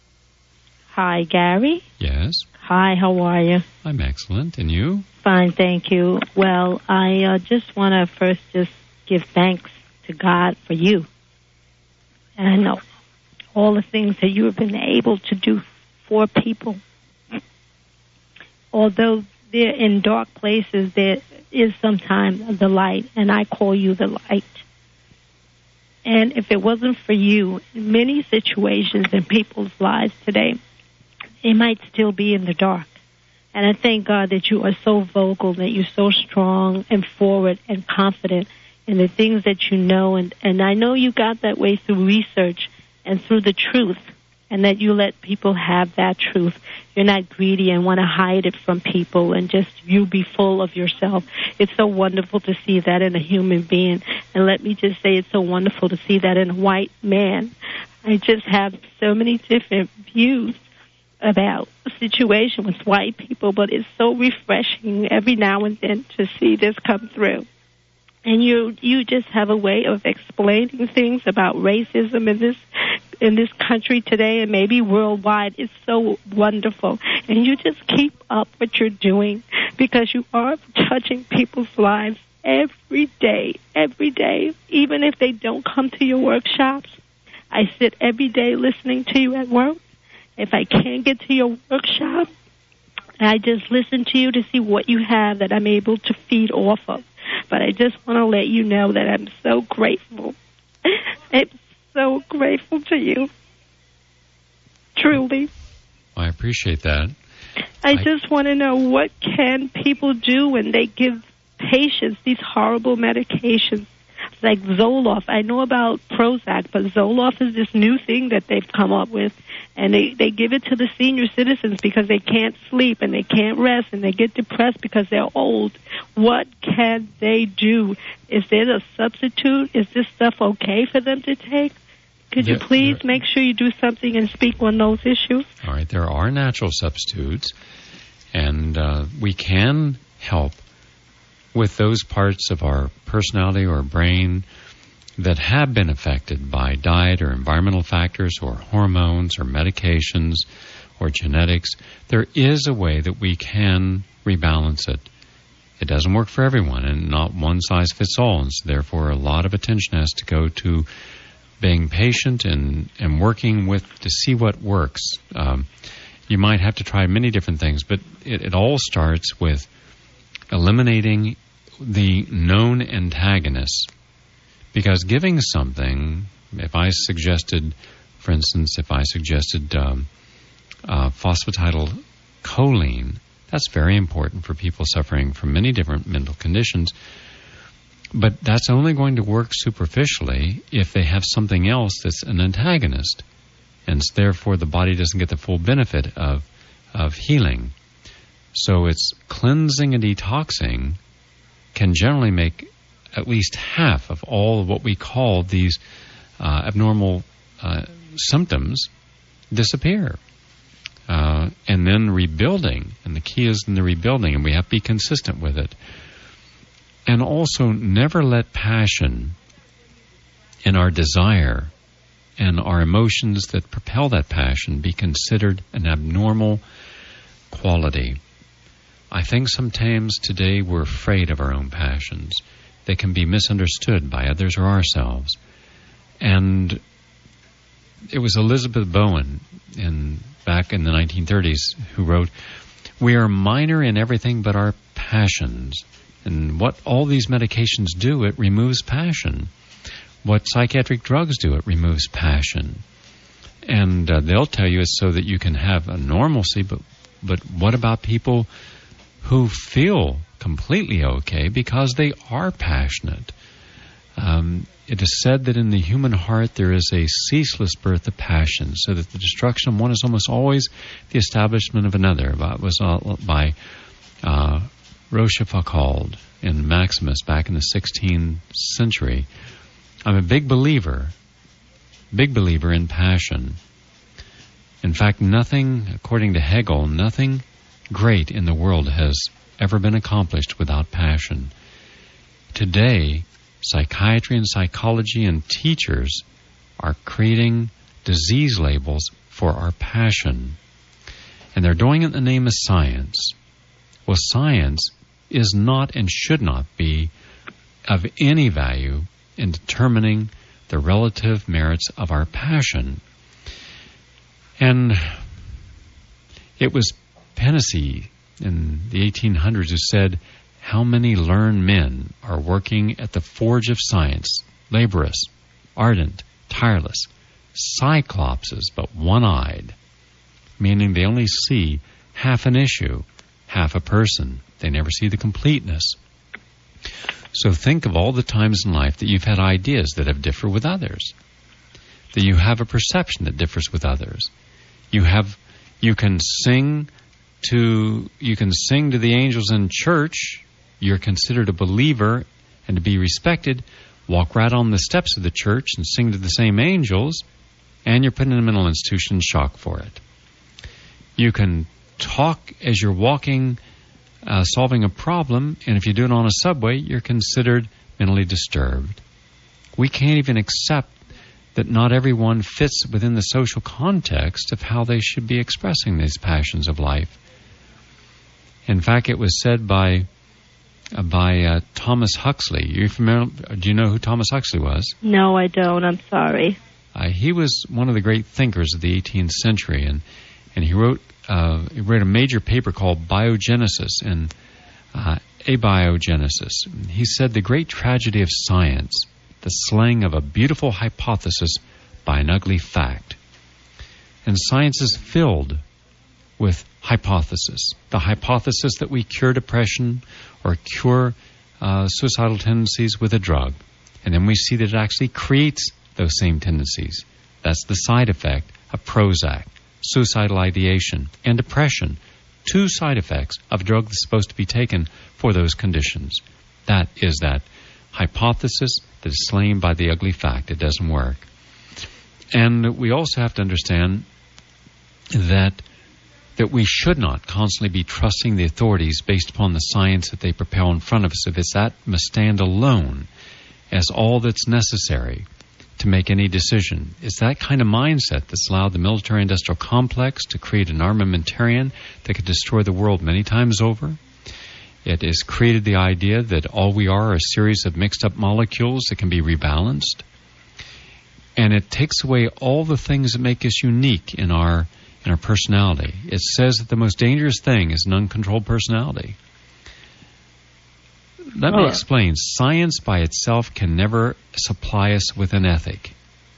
Hi, Gary. Yes. Hi, how are you? I'm excellent. And you? Fine, thank you. Well, I just want to first just give thanks to God for you. And I know all the things that you have been able to do for people. Although they're in dark places, there is sometimes the light, and I call you the light. And if it wasn't for you, in many situations in people's lives today, they might still be in the dark. And I thank God that you are so vocal, that you're so strong and forward and confident in the things that you know. And I know you got that way through research and through the truth, and that you let people have that truth. You're not greedy and want to hide it from people and just you be full of yourself. It's so wonderful to see that in a human being. And let me just say it's so wonderful to see that in a white man. I just have so many different views about the situation with white people, but it's so refreshing every now and then to see this come through. And you just have a way of explaining things about racism in this country today and maybe worldwide. It's so wonderful. And you just keep up what you're doing because you are touching people's lives every day, even if they don't come to your workshops. I sit every day listening to you at work. If I can't get to your workshop, I just listen to you to see what you have that I'm able to feed off of. But I just want to let you know that I'm so grateful. I'm so grateful to you. Truly. I appreciate that. I just want to know, what can people do when they give patients these horrible medications like Zoloft? I know about Prozac, but Zoloft is this new thing that they've come up with. And they give it to the senior citizens because they can't sleep and they can't rest and they get depressed because they're old. What can they do? Is there a substitute? Is this stuff okay for them to take? Could you please make sure you do something and speak on those issues? All right, there are natural substitutes, and we can help with those parts of our personality or brain that have been affected by diet or environmental factors or hormones or medications or genetics. There is a way that we can rebalance it. It doesn't work for everyone, and not one size fits all, and so therefore a lot of attention has to go to being patient and working with to see what works. You might have to try many different things, but it all starts with eliminating the known antagonists. Because giving something, if I suggested phosphatidylcholine, that's very important for people suffering from many different mental conditions. But that's only going to work superficially if they have something else that's an antagonist. And therefore the body doesn't get the full benefit of healing. So it's cleansing and detoxing can generally make at least half of all of what we call these abnormal symptoms disappear. And then rebuilding, and the key is in the rebuilding, and we have to be consistent with it. And also never let passion and our desire and our emotions that propel that passion be considered an abnormal quality. I think sometimes today we're afraid of our own passions. They can be misunderstood by others or ourselves. And it was Elizabeth Bowen back in the 1930s who wrote, "We are minor in everything but our passions." And what all these medications do, it removes passion. What psychiatric drugs do, it removes passion. And they'll tell you it's so that you can have a normalcy, but what about people who feel completely okay because they are passionate? It is said that in the human heart there is a ceaseless birth of passion, so that the destruction of one is almost always the establishment of another. That was by Rochefoucauld and Maximus back in the 16th century. I'm a big believer in passion. In fact, nothing, according to Hegel, nothing great in the world has ever been accomplished without passion. Today, psychiatry and psychology and teachers are creating disease labels for our passion. And they're doing it in the name of science. Well, science is not and should not be of any value in determining the relative merits of our passion. And it was Hennessy in the 1800s who said, how many learned men are working at the forge of science, laborious, ardent, tireless, cyclopses, but one-eyed, meaning they only see half an issue, half a person. They never see the completeness. So think of all the times in life that you've had ideas that have differed with others, that you have a perception that differs with others. You can sing to the angels in church. You're considered a believer and to be respected. Walk right on the steps of the church and sing to the same angels, and you're put in a mental institution in shock for it. You can talk as you're walking, solving a problem, and if you do it on a subway, you're considered mentally disturbed. We can't even accept that not everyone fits within the social context of how they should be expressing these passions of life. In fact, it was said by Thomas Huxley. Do you know who Thomas Huxley was? No, I don't. I'm sorry. He was one of the great thinkers of the 18th century, and he wrote a major paper called Biogenesis and Abiogenesis. He said the great tragedy of science, the slaying of a beautiful hypothesis by an ugly fact. And science is filled with hypothesis. The hypothesis that we cure depression or cure suicidal tendencies with a drug. And then we see that it actually creates those same tendencies. That's the side effect of Prozac, suicidal ideation, and depression. 2 side effects of a drug that's supposed to be taken for those conditions. That is that hypothesis that is slain by the ugly fact. It doesn't work. And we also have to understand that we should not constantly be trusting the authorities based upon the science that they propel in front of us. If it's that must stand alone as all that's necessary to make any decision. It's that kind of mindset that's allowed the military-industrial complex to create an armamentarium that could destroy the world many times over. It has created the idea that all we are a series of mixed-up molecules that can be rebalanced. And it takes away all the things that make us unique in our personality. It says that the most dangerous thing is an uncontrolled personality. Let me explain. Science by itself can never supply us with an ethic.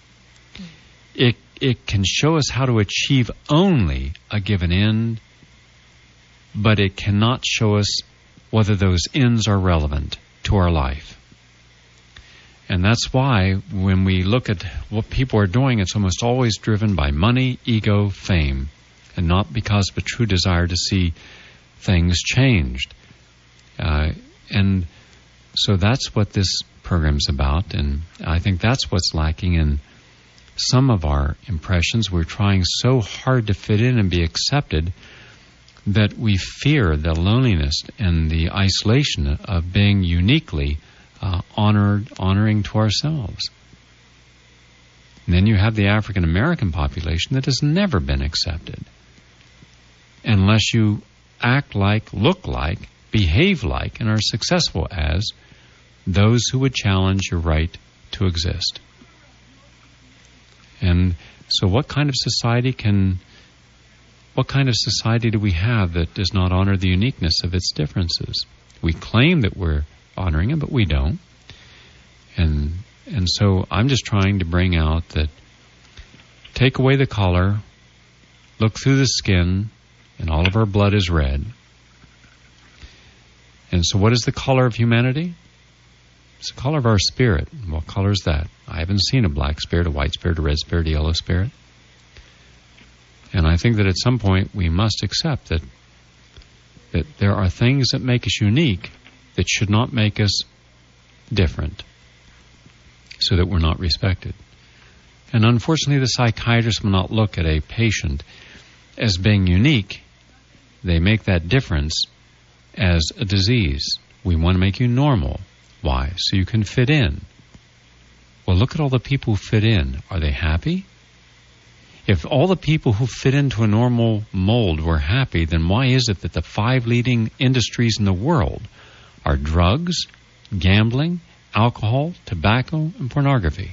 It can show us how to achieve only a given end, but it cannot show us whether those ends are relevant to our life. And that's why when we look at what people are doing, it's almost always driven by money, ego, fame, and not because of a true desire to see things changed. And so that's what this program's about, and I think that's what's lacking in some of our impressions. We're trying so hard to fit in and be accepted that we fear the loneliness and the isolation of being uniquely honoring to ourselves. And then you have the African American population that has never been accepted. Unless you act like, look like, behave like, and are successful as those who would challenge your right to exist. And so what kind of society do we have that does not honor the uniqueness of its differences? We claim that we're honoring it, but we don't. And so I'm just trying to bring out that take away the color, look through the skin, and all of our blood is red. And so what is the color of humanity? It's the color of our spirit. What color is that? I haven't seen a black spirit, a white spirit, a red spirit, a yellow spirit. And I think that at some point we must accept that there are things that make us unique that should not make us different, so that we're not respected. And unfortunately, the psychiatrist will not look at a patient as being unique. They make that difference as a disease. We want to make you normal. Why? So you can fit in. Well, look at all the people who fit in. Are they happy? If all the people who fit into a normal mold were happy, then why is it that the 5 leading industries in the world are drugs, gambling, alcohol, tobacco, and pornography?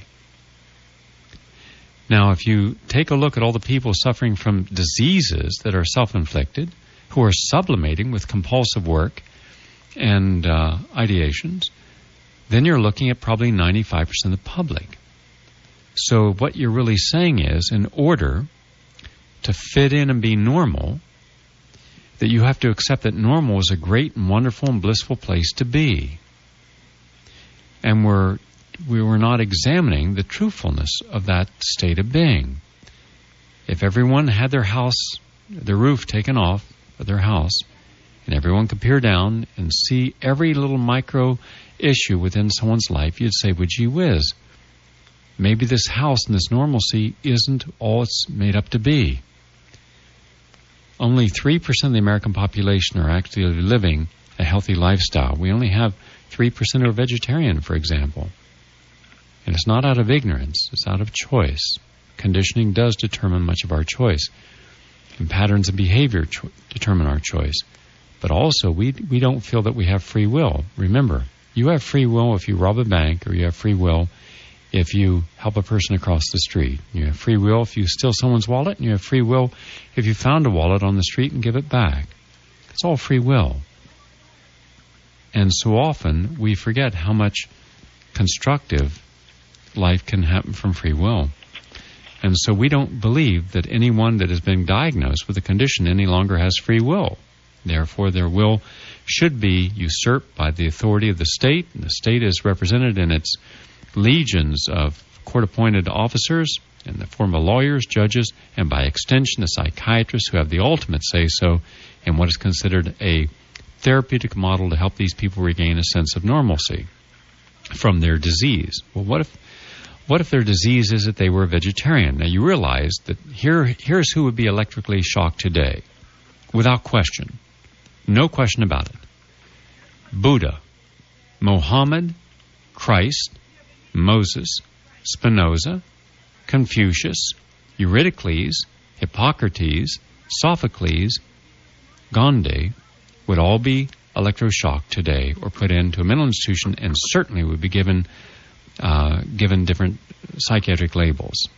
Now, if you take a look at all the people suffering from diseases that are self-inflicted, who are sublimating with compulsive work and ideations, then you're looking at probably 95% of the public. So what you're really saying is, in order to fit in and be normal, that you have to accept that normal is a great and wonderful and blissful place to be. And we were not examining the truthfulness of that state of being. If everyone had their roof taken off of their house, and everyone could peer down and see every little micro issue within someone's life, you'd say, well, gee whiz, maybe this house and this normalcy isn't all it's made up to be. Only 3% of the American population are actually living a healthy lifestyle. We only have 3% who are vegetarian, for example. And it's not out of ignorance, it's out of choice. Conditioning does determine much of our choice. And patterns of behavior determine our choice. But also, we don't feel that we have free will. Remember, you have free will if you rob a bank, or you have free will if you help a person across the street. You have free will if you steal someone's wallet, and you have free will if you found a wallet on the street and give it back. It's all free will. And so often, we forget how much constructive life can happen from free will. And so we don't believe that anyone that has been diagnosed with a condition any longer has free will. Therefore, their will should be usurped by the authority of the state, and the state is represented in its legions of court-appointed officers in the form of lawyers, judges, and by extension the psychiatrists who have the ultimate say-so in what is considered a therapeutic model to help these people regain a sense of normalcy from their disease. Well, what if their disease is that they were a vegetarian? Now, you realize that here's who would be electrically shocked today, without question. No question about it. Buddha, Muhammad, Christ, Moses, Spinoza, Confucius, Eurydice, Hippocrates, Sophocles, Gandhi would all be electroshocked today or put into a mental institution, and certainly would be given different psychiatric labels.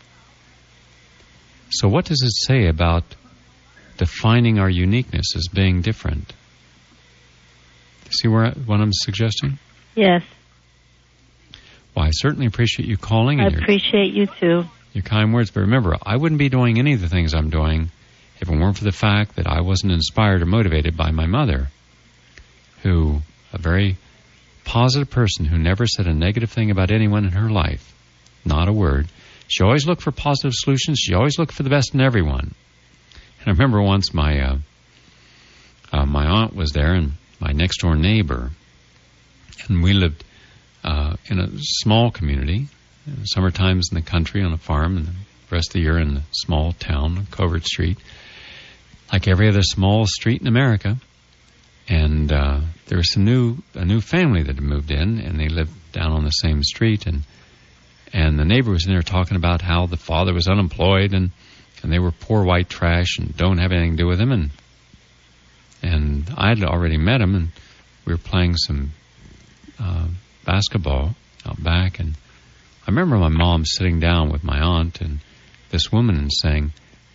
So what does it say about defining our uniqueness as being different? See what I'm suggesting? Yes. Well, I certainly appreciate you calling. I appreciate you too. Your kind words. But remember, I wouldn't be doing any of the things I'm doing if it weren't for the fact that I wasn't inspired or motivated by my mother, who, a very positive person who never said a negative thing about anyone in her life. Not a word. She always looked for positive solutions. She always looked for the best in everyone. And I remember once my aunt was there, and my next door neighbor, and we lived in a small community, summer times in the country on a farm, and the rest of the year in a small town on Covert Street, like every other small street in America. And there was a new family that had moved in, and they lived down on the same street, and the neighbor was in there talking about how the father was unemployed, and they were poor white trash and don't have anything to do with him, and I had already met him, and we were playing some basketball out back, and I remember my mom sitting down with my aunt and this woman and saying,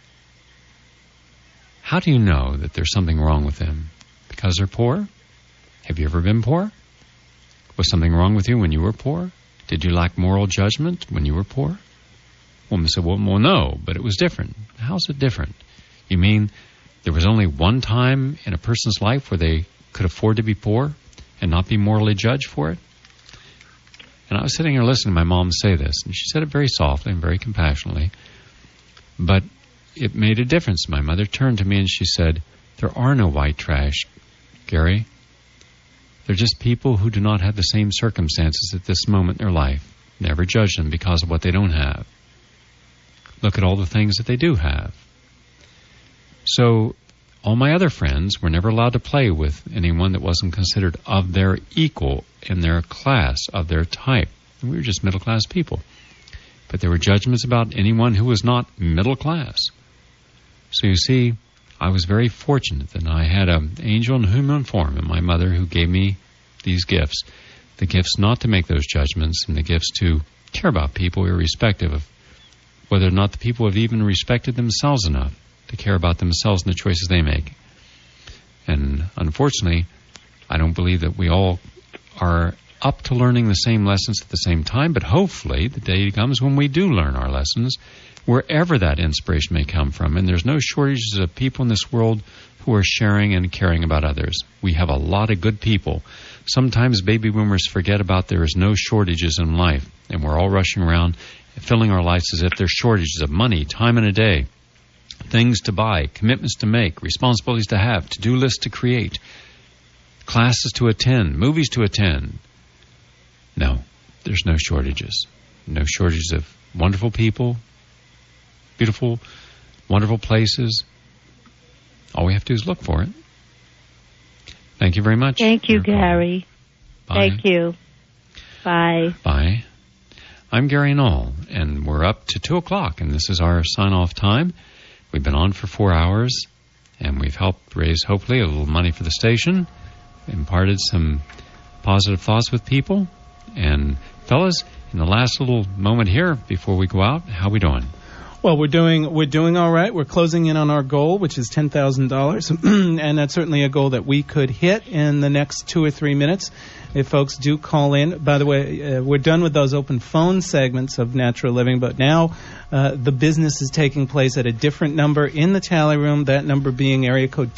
"How do you know that there's something wrong with them? Because they're poor? Have you ever been poor? Was something wrong with you when you were poor? Did you lack moral judgment when you were poor?" Woman said, well, no, but it was different. How's it different? You mean there was only one time in a person's life where they could afford to be poor and not be morally judged for it? And I was sitting here listening to my mom say this, and she said it very softly and very compassionately, but it made a difference. My mother turned to me and she said, "There are no white trash, Gary. They're just people who do not have the same circumstances at this moment in their life. Never judge them because of what they don't have. look at all the things that they do have. So all my other friends were never allowed to play with anyone that wasn't considered of their equal in their class, of their type. We were just middle-class people. But there were judgments about anyone who was not middle class. So you see, I was very fortunate that I had an angel in human form in my mother who gave me these gifts. The gifts not to make those judgments, and the gifts to care about people irrespective of whether or not the people have even respected themselves enough to care about themselves and the choices they make. And unfortunately, I don't believe that we all are up to learning the same lessons at the same time, but hopefully the day comes when we do learn our lessons, wherever that inspiration may come from. And there's no shortages of people in this world who are sharing and caring about others. We have a lot of good people. Sometimes baby boomers forget about there is no shortages in life, and we're all rushing around filling our lives as if there's shortages of money, time in a day, things to buy, commitments to make, responsibilities to have, to-do lists to create, classes to attend, movies to attend. No, there's no shortages. No shortages of wonderful people, beautiful, wonderful places. All we have to do is look for it. Thank you very much. Thank you, Gary. Bye. Thank you. Bye. Bye. I'm Gary Null, and we're up to 2 o'clock, and this is our sign-off time. We've been on for 4 hours, and we've helped raise, hopefully, a little money for the station, imparted some positive thoughts with people. And fellas, in the last little moment here before we go out, how we doing? Well, we're doing all right. We're closing in on our goal, which is $10,000, and that's certainly a goal that we could hit in the next 2 or 3 minutes if folks do call in. By the way, we're done with those open phone segments of Natural Living, but now the business is taking place at a different number in the tally room, that number being area code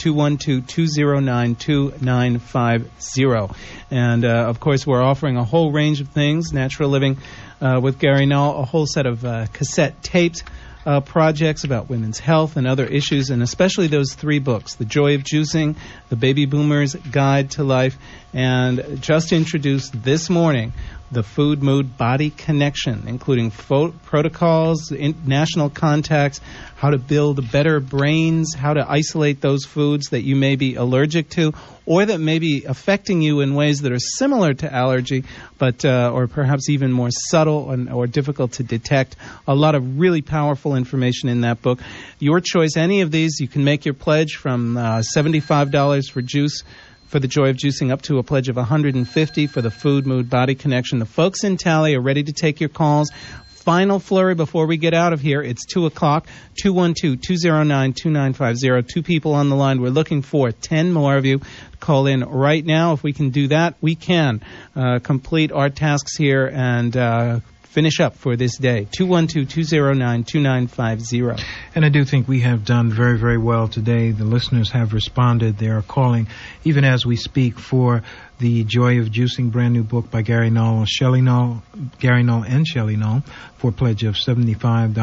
212-209-2950. And, of course, we're offering a whole range of things, Natural Living with Gary Null, a whole set of cassette tapes, projects about women's health and other issues, and especially those 3 books, The Joy of Juicing, The Baby Boomer's Guide to Life, and just introduced this morning, The Food Mood Body Connection, including protocols, national contacts, how to build better brains, how to isolate those foods that you may be allergic to or that may be affecting you in ways that are similar to allergy, but or perhaps even more subtle or difficult to detect. A lot of really powerful information in that book. Your choice, any of these, you can make your pledge from $75 for juice, for The Joy of Juicing, up to a pledge of $150 for the Food Mood Body Connection. The folks in Tally are ready to take your calls. Final flurry before we get out of here. It's 2 o'clock, 212-209-2950. 2 people on the line. We're looking for 10 more of you to call in right now. If we can do that, we can complete our tasks here and finish up for this day. 212-209-2950. And I do think we have done very, very well today. The listeners have responded. They are calling, even as we speak, for The Joy of Juicing, brand new book by Gary Null, Gary Null and Shelley Null, for a pledge of $75.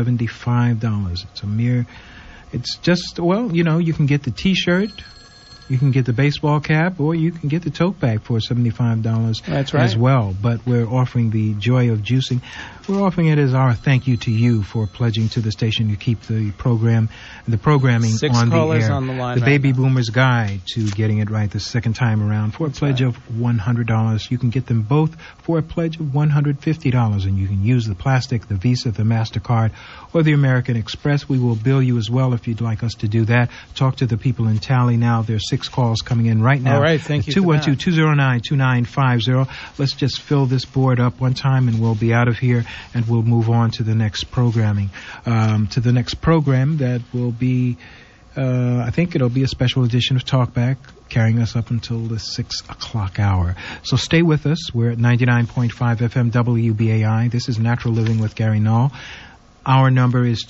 It's just, well, you can get the T-shirt, you can get the baseball cap, or you can get the tote bag for $75 That's right. as well. But we're offering The Joy of Juicing. We're offering it as our thank you to you for pledging to the station to keep the programming 6 on the callers air. on the line The right Baby now. Boomer's Guide to Getting It Right the second time around for a pledge of $100. You can get them both for a pledge of $150, and you can use the plastic, the Visa, the MasterCard, or the American Express. We will bill you as well if you'd like us to do that. Talk to the people in Tally now. There's 6 calls coming in right now. All right, thank you for that. 212-209-2950. Let's just fill this board up one time, and we'll be out of here, and we'll move on to the next programming. To the next program that will be, I think it'll be a special edition of Talkback, carrying us up until the 6 o'clock hour. So stay with us. We're at 99.5 FM WBAI. This is Natural Living with Gary Null. Our number is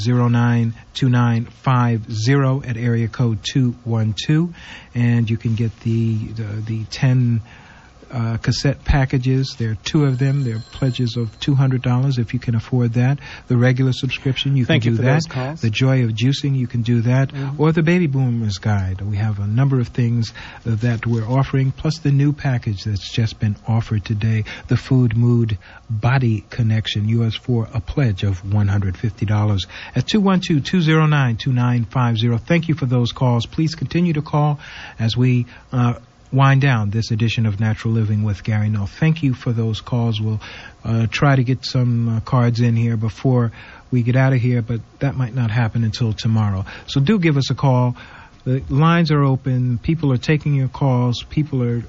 209-2950 at area code 212, and you can get the 10 cassette packages. There are 2 of them. There are pledges of $200 if you can afford that. The regular subscription, you can do that. The Joy of Juicing, you can do that. Or the Baby Boomers Guide. We have a number of things that we're offering, plus the new package that's just been offered today, the Food Mood Body Connection, yours for a pledge of $150 at 212-209-2950. Thank you for those calls. Please continue to call as we wind down this edition of Natural Living with Gary Null. Thank you for those calls. We'll try to get some cards in here before we get out of here, but that might not happen until tomorrow. So do give us a call. The lines are open. People are taking your calls. People are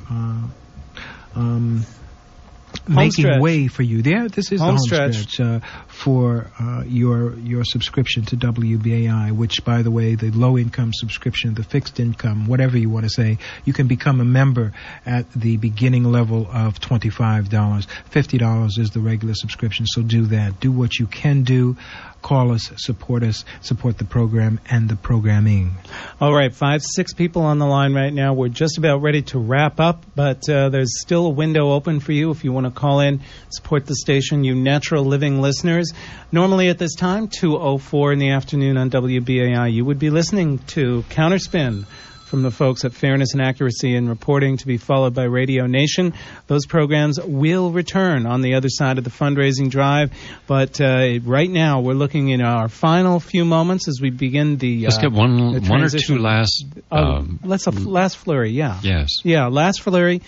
making way for you. Yeah, this is the home stretch for your subscription to WBAI, which, by the way, the low-income subscription, the fixed income, whatever you want to say, you can become a member at the beginning level of $25. $50 is the regular subscription, so do that. Do what you can do. Call us, support the program and the programming. All right, 5-6 people on the line right now. We're just about ready to wrap up, but there's still a window open for you if you want to call in, support the station, you Natural Living listeners. Normally at this time, 2:04 in the afternoon on WBAI, you would be listening to Counterspin from the folks at Fairness and Accuracy in Reporting, to be followed by Radio Nation. Those programs will return on the other side of the fundraising drive. But right now, we're looking in our final few moments as we begin the Let's get one or two last... last flurry, yeah. Yes. Yeah, last flurry.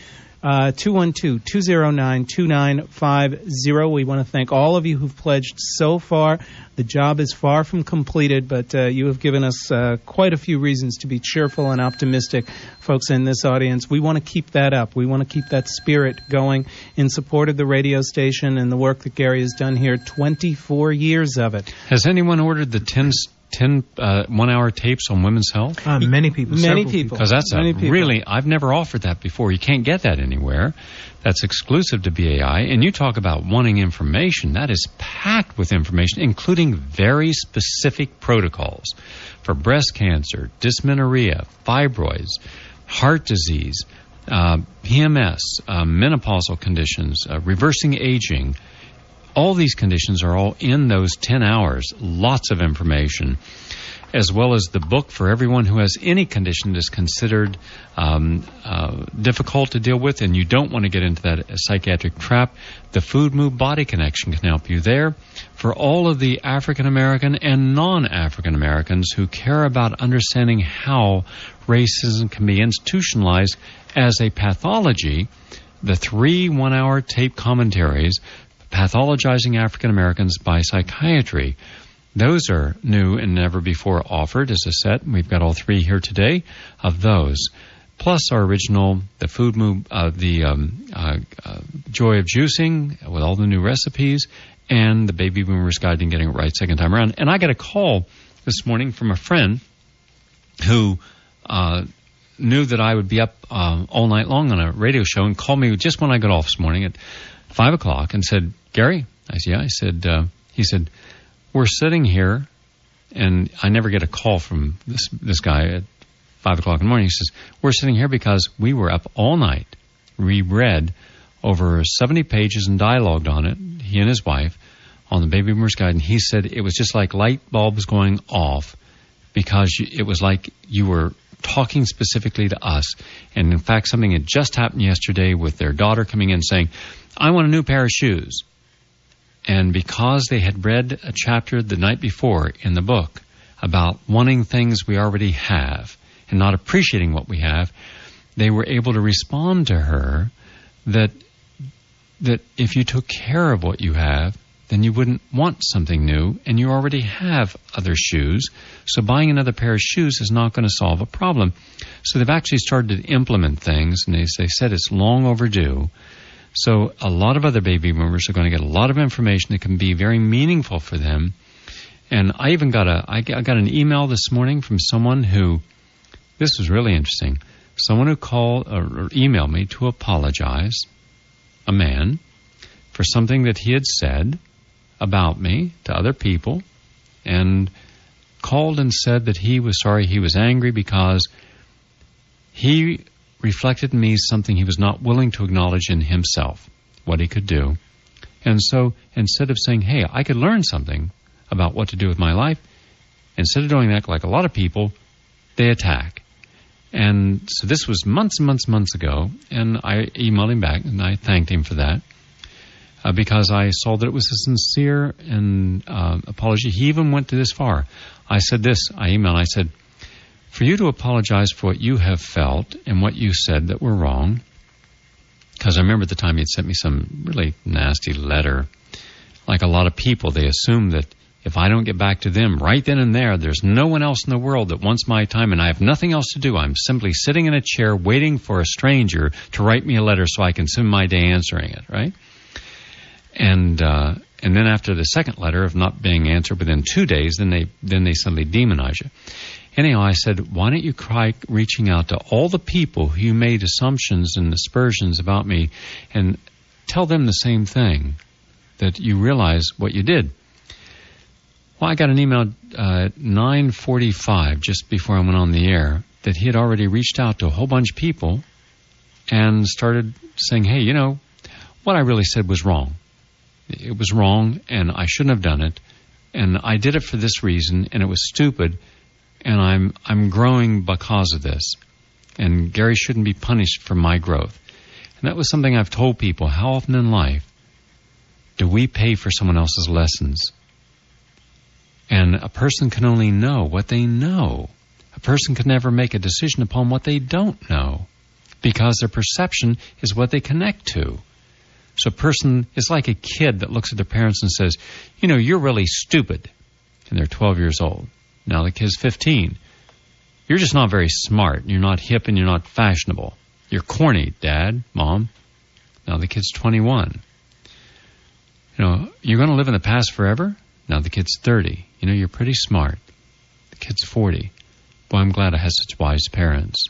212-209-2950. We want to thank all of you who've pledged so far. The job is far from completed, but you have given us quite a few reasons to be cheerful and optimistic, folks in this audience. We want to keep that up. We want to keep that spirit going in support of the radio station and the work that Gary has done here, 24 years of it. Has anyone ordered the 10 one-hour tapes on women's health? Many people. Because that's really, I've never offered that before. You can't get that anywhere. That's exclusive to BAI. And you talk about wanting information. That is packed with information, including very specific protocols for breast cancer, dysmenorrhea, fibroids, heart disease, PMS, menopausal conditions, reversing aging. All these conditions are all in those 10 hours. Lots of information, as well as the book for everyone who has any condition that's considered difficult to deal with, and you don't want to get into that psychiatric trap. The Food Mood Body Connection can help you there. For all of the African American and non-African Americans who care about understanding how racism can be institutionalized as a pathology, the 3 one-hour tape commentaries, Pathologizing African Americans by Psychiatry. Those are new and never before offered as a set. We've got all 3 here today of those. Plus our original, the Food Mood, Joy of Juicing with all the new recipes, and the Baby Boomers Guide in Getting It Right second time around. And I got a call this morning from a friend who knew that I would be up all night long on a radio show and called me just when I got off this morning at 5 o'clock and said, Gary? I said, yeah. I said, he said, we're sitting here, and I never get a call from this guy at 5 o'clock in the morning. He says, we're sitting here because we were up all night. We read over 70 pages and dialogued on it, he and his wife, on the Baby Boomers Guide, and he said it was just like light bulbs going off because it was like you were talking specifically to us. And in fact, something had just happened yesterday with their daughter coming in saying, I want a new pair of shoes. And because they had read a chapter the night before in the book about wanting things we already have and not appreciating what we have, they were able to respond to her that if you took care of what you have, then you wouldn't want something new, and you already have other shoes, so buying another pair of shoes is not going to solve a problem. So they've actually started to implement things, and they said it's long overdue. So a lot of other baby boomers are going to get a lot of information that can be very meaningful for them. And I even got an email this morning from someone who, this was really interesting, someone who called or emailed me to apologize, a man, for something that he had said about me to other people, and called and said that he was sorry, he was angry because he reflected in me something he was not willing to acknowledge in himself, what he could do. And so instead of saying, hey, I could learn something about what to do with my life, instead of doing that like a lot of people, they attack. And so this was months and months and months ago, and I emailed him back, and I thanked him for that because I saw that it was a sincere and apology. He even went to this far. I said this, I said, for you to apologize for what you have felt and what you said that were wrong, because I remember at the time he had sent me some really nasty letter. Like a lot of people, they assume that if I don't get back to them right then and there, there's no one else in the world that wants my time and I have nothing else to do. I'm simply sitting in a chair waiting for a stranger to write me a letter so I can spend my day answering it, right? And then after the second letter of not being answered within 2 days, then they suddenly demonize you. Anyhow, I said, why don't you try reaching out to all the people who made assumptions and aspersions about me and tell them the same thing, that you realize what you did. Well, I got an email at 9:45, just before I went on the air, that he had already reached out to a whole bunch of people and started saying, hey, you know, what I really said was wrong. It was wrong, and I shouldn't have done it, and I did it for this reason, and it was stupid, and I'm growing because of this, and Gary shouldn't be punished for my growth. And that was something I've told people. How often in life do we pay for someone else's lessons? And a person can only know what they know. A person can never make a decision upon what they don't know, because their perception is what they connect to. So a person is like a kid that looks at their parents and says, you know, you're really stupid. And they're 12 years old. Now the kid's 15. You're just not very smart. You're not hip and you're not fashionable. You're corny, Dad, Mom. Now the kid's 21. You know, you're going to live in the past forever? Now the kid's 30. You know, you're pretty smart. The kid's 40. Boy, I'm glad I had such wise parents.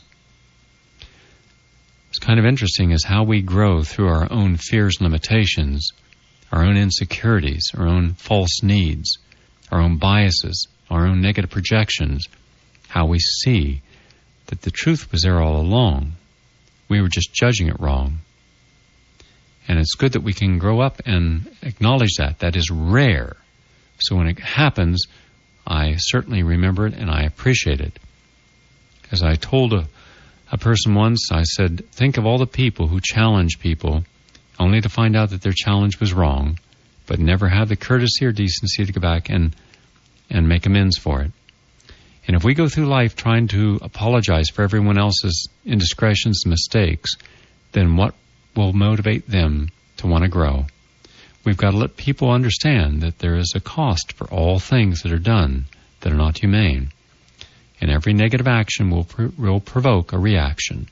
It's kind of interesting is how we grow through our own fears and limitations, our own insecurities, our own false needs, our own biases, our own negative projections, how we see that the truth was there all along. We were just judging it wrong. And it's good that we can grow up and acknowledge that. That is rare. So when it happens, I certainly remember it and I appreciate it. As I told a person once, I said, think of all the people who challenge people only to find out that their challenge was wrong, but never have the courtesy or decency to go back and make amends for it. And if we go through life trying to apologize for everyone else's indiscretions and mistakes, then what will motivate them to want to grow? We've got to let people understand that there is a cost for all things that are done that are not humane. And every negative action will provoke a reaction.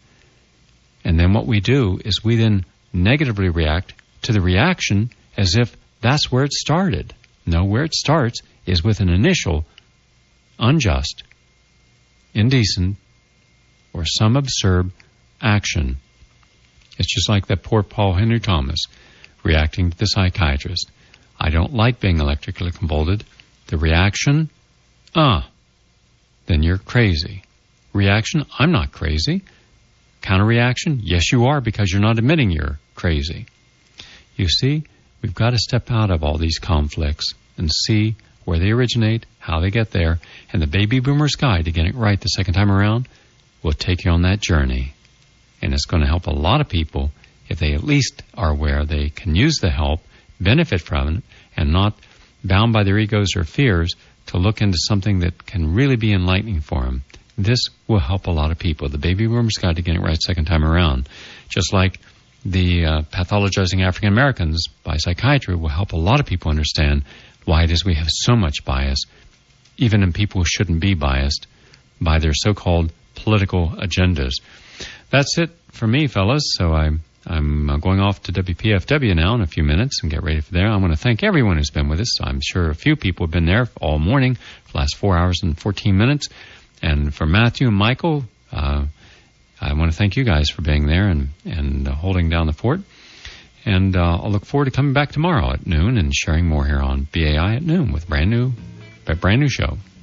And then what we do is we then negatively react to the reaction as if that's where it started. No, where it starts is with an initial unjust, indecent, or some absurd action. It's just like that poor Paul Henry Thomas reacting to the psychiatrist. I don't like being electrically convulsed. The reaction, then you're crazy. Reaction, I'm not crazy. Counter-reaction, yes you are, because you're not admitting you're crazy. You see, we've got to step out of all these conflicts and see where they originate, how they get there, and the Baby Boomer's Guide to Getting It Right the second time around will take you on that journey. And it's going to help a lot of people if they at least are aware they can use the help, benefit from it, and not bound by their egos or fears to look into something that can really be enlightening for them. This will help a lot of people. The Baby Boomer's Guide to Getting It Right second time around. Just like the Pathologizing African Americans by Psychiatry will help a lot of people understand why it is we have so much bias, even in people who shouldn't be biased by their so-called political agendas. That's it for me, fellas. So I'm going off to WPFW now in a few minutes and get ready for there. I want to thank everyone who's been with us. I'm sure a few people have been there all morning, for the last 4 hours and 14 minutes. And for Matthew and Michael, I want to thank you guys for being there and holding down the fort. And I'll look forward to coming back tomorrow at noon and sharing more here on BAI at noon with a brand new show.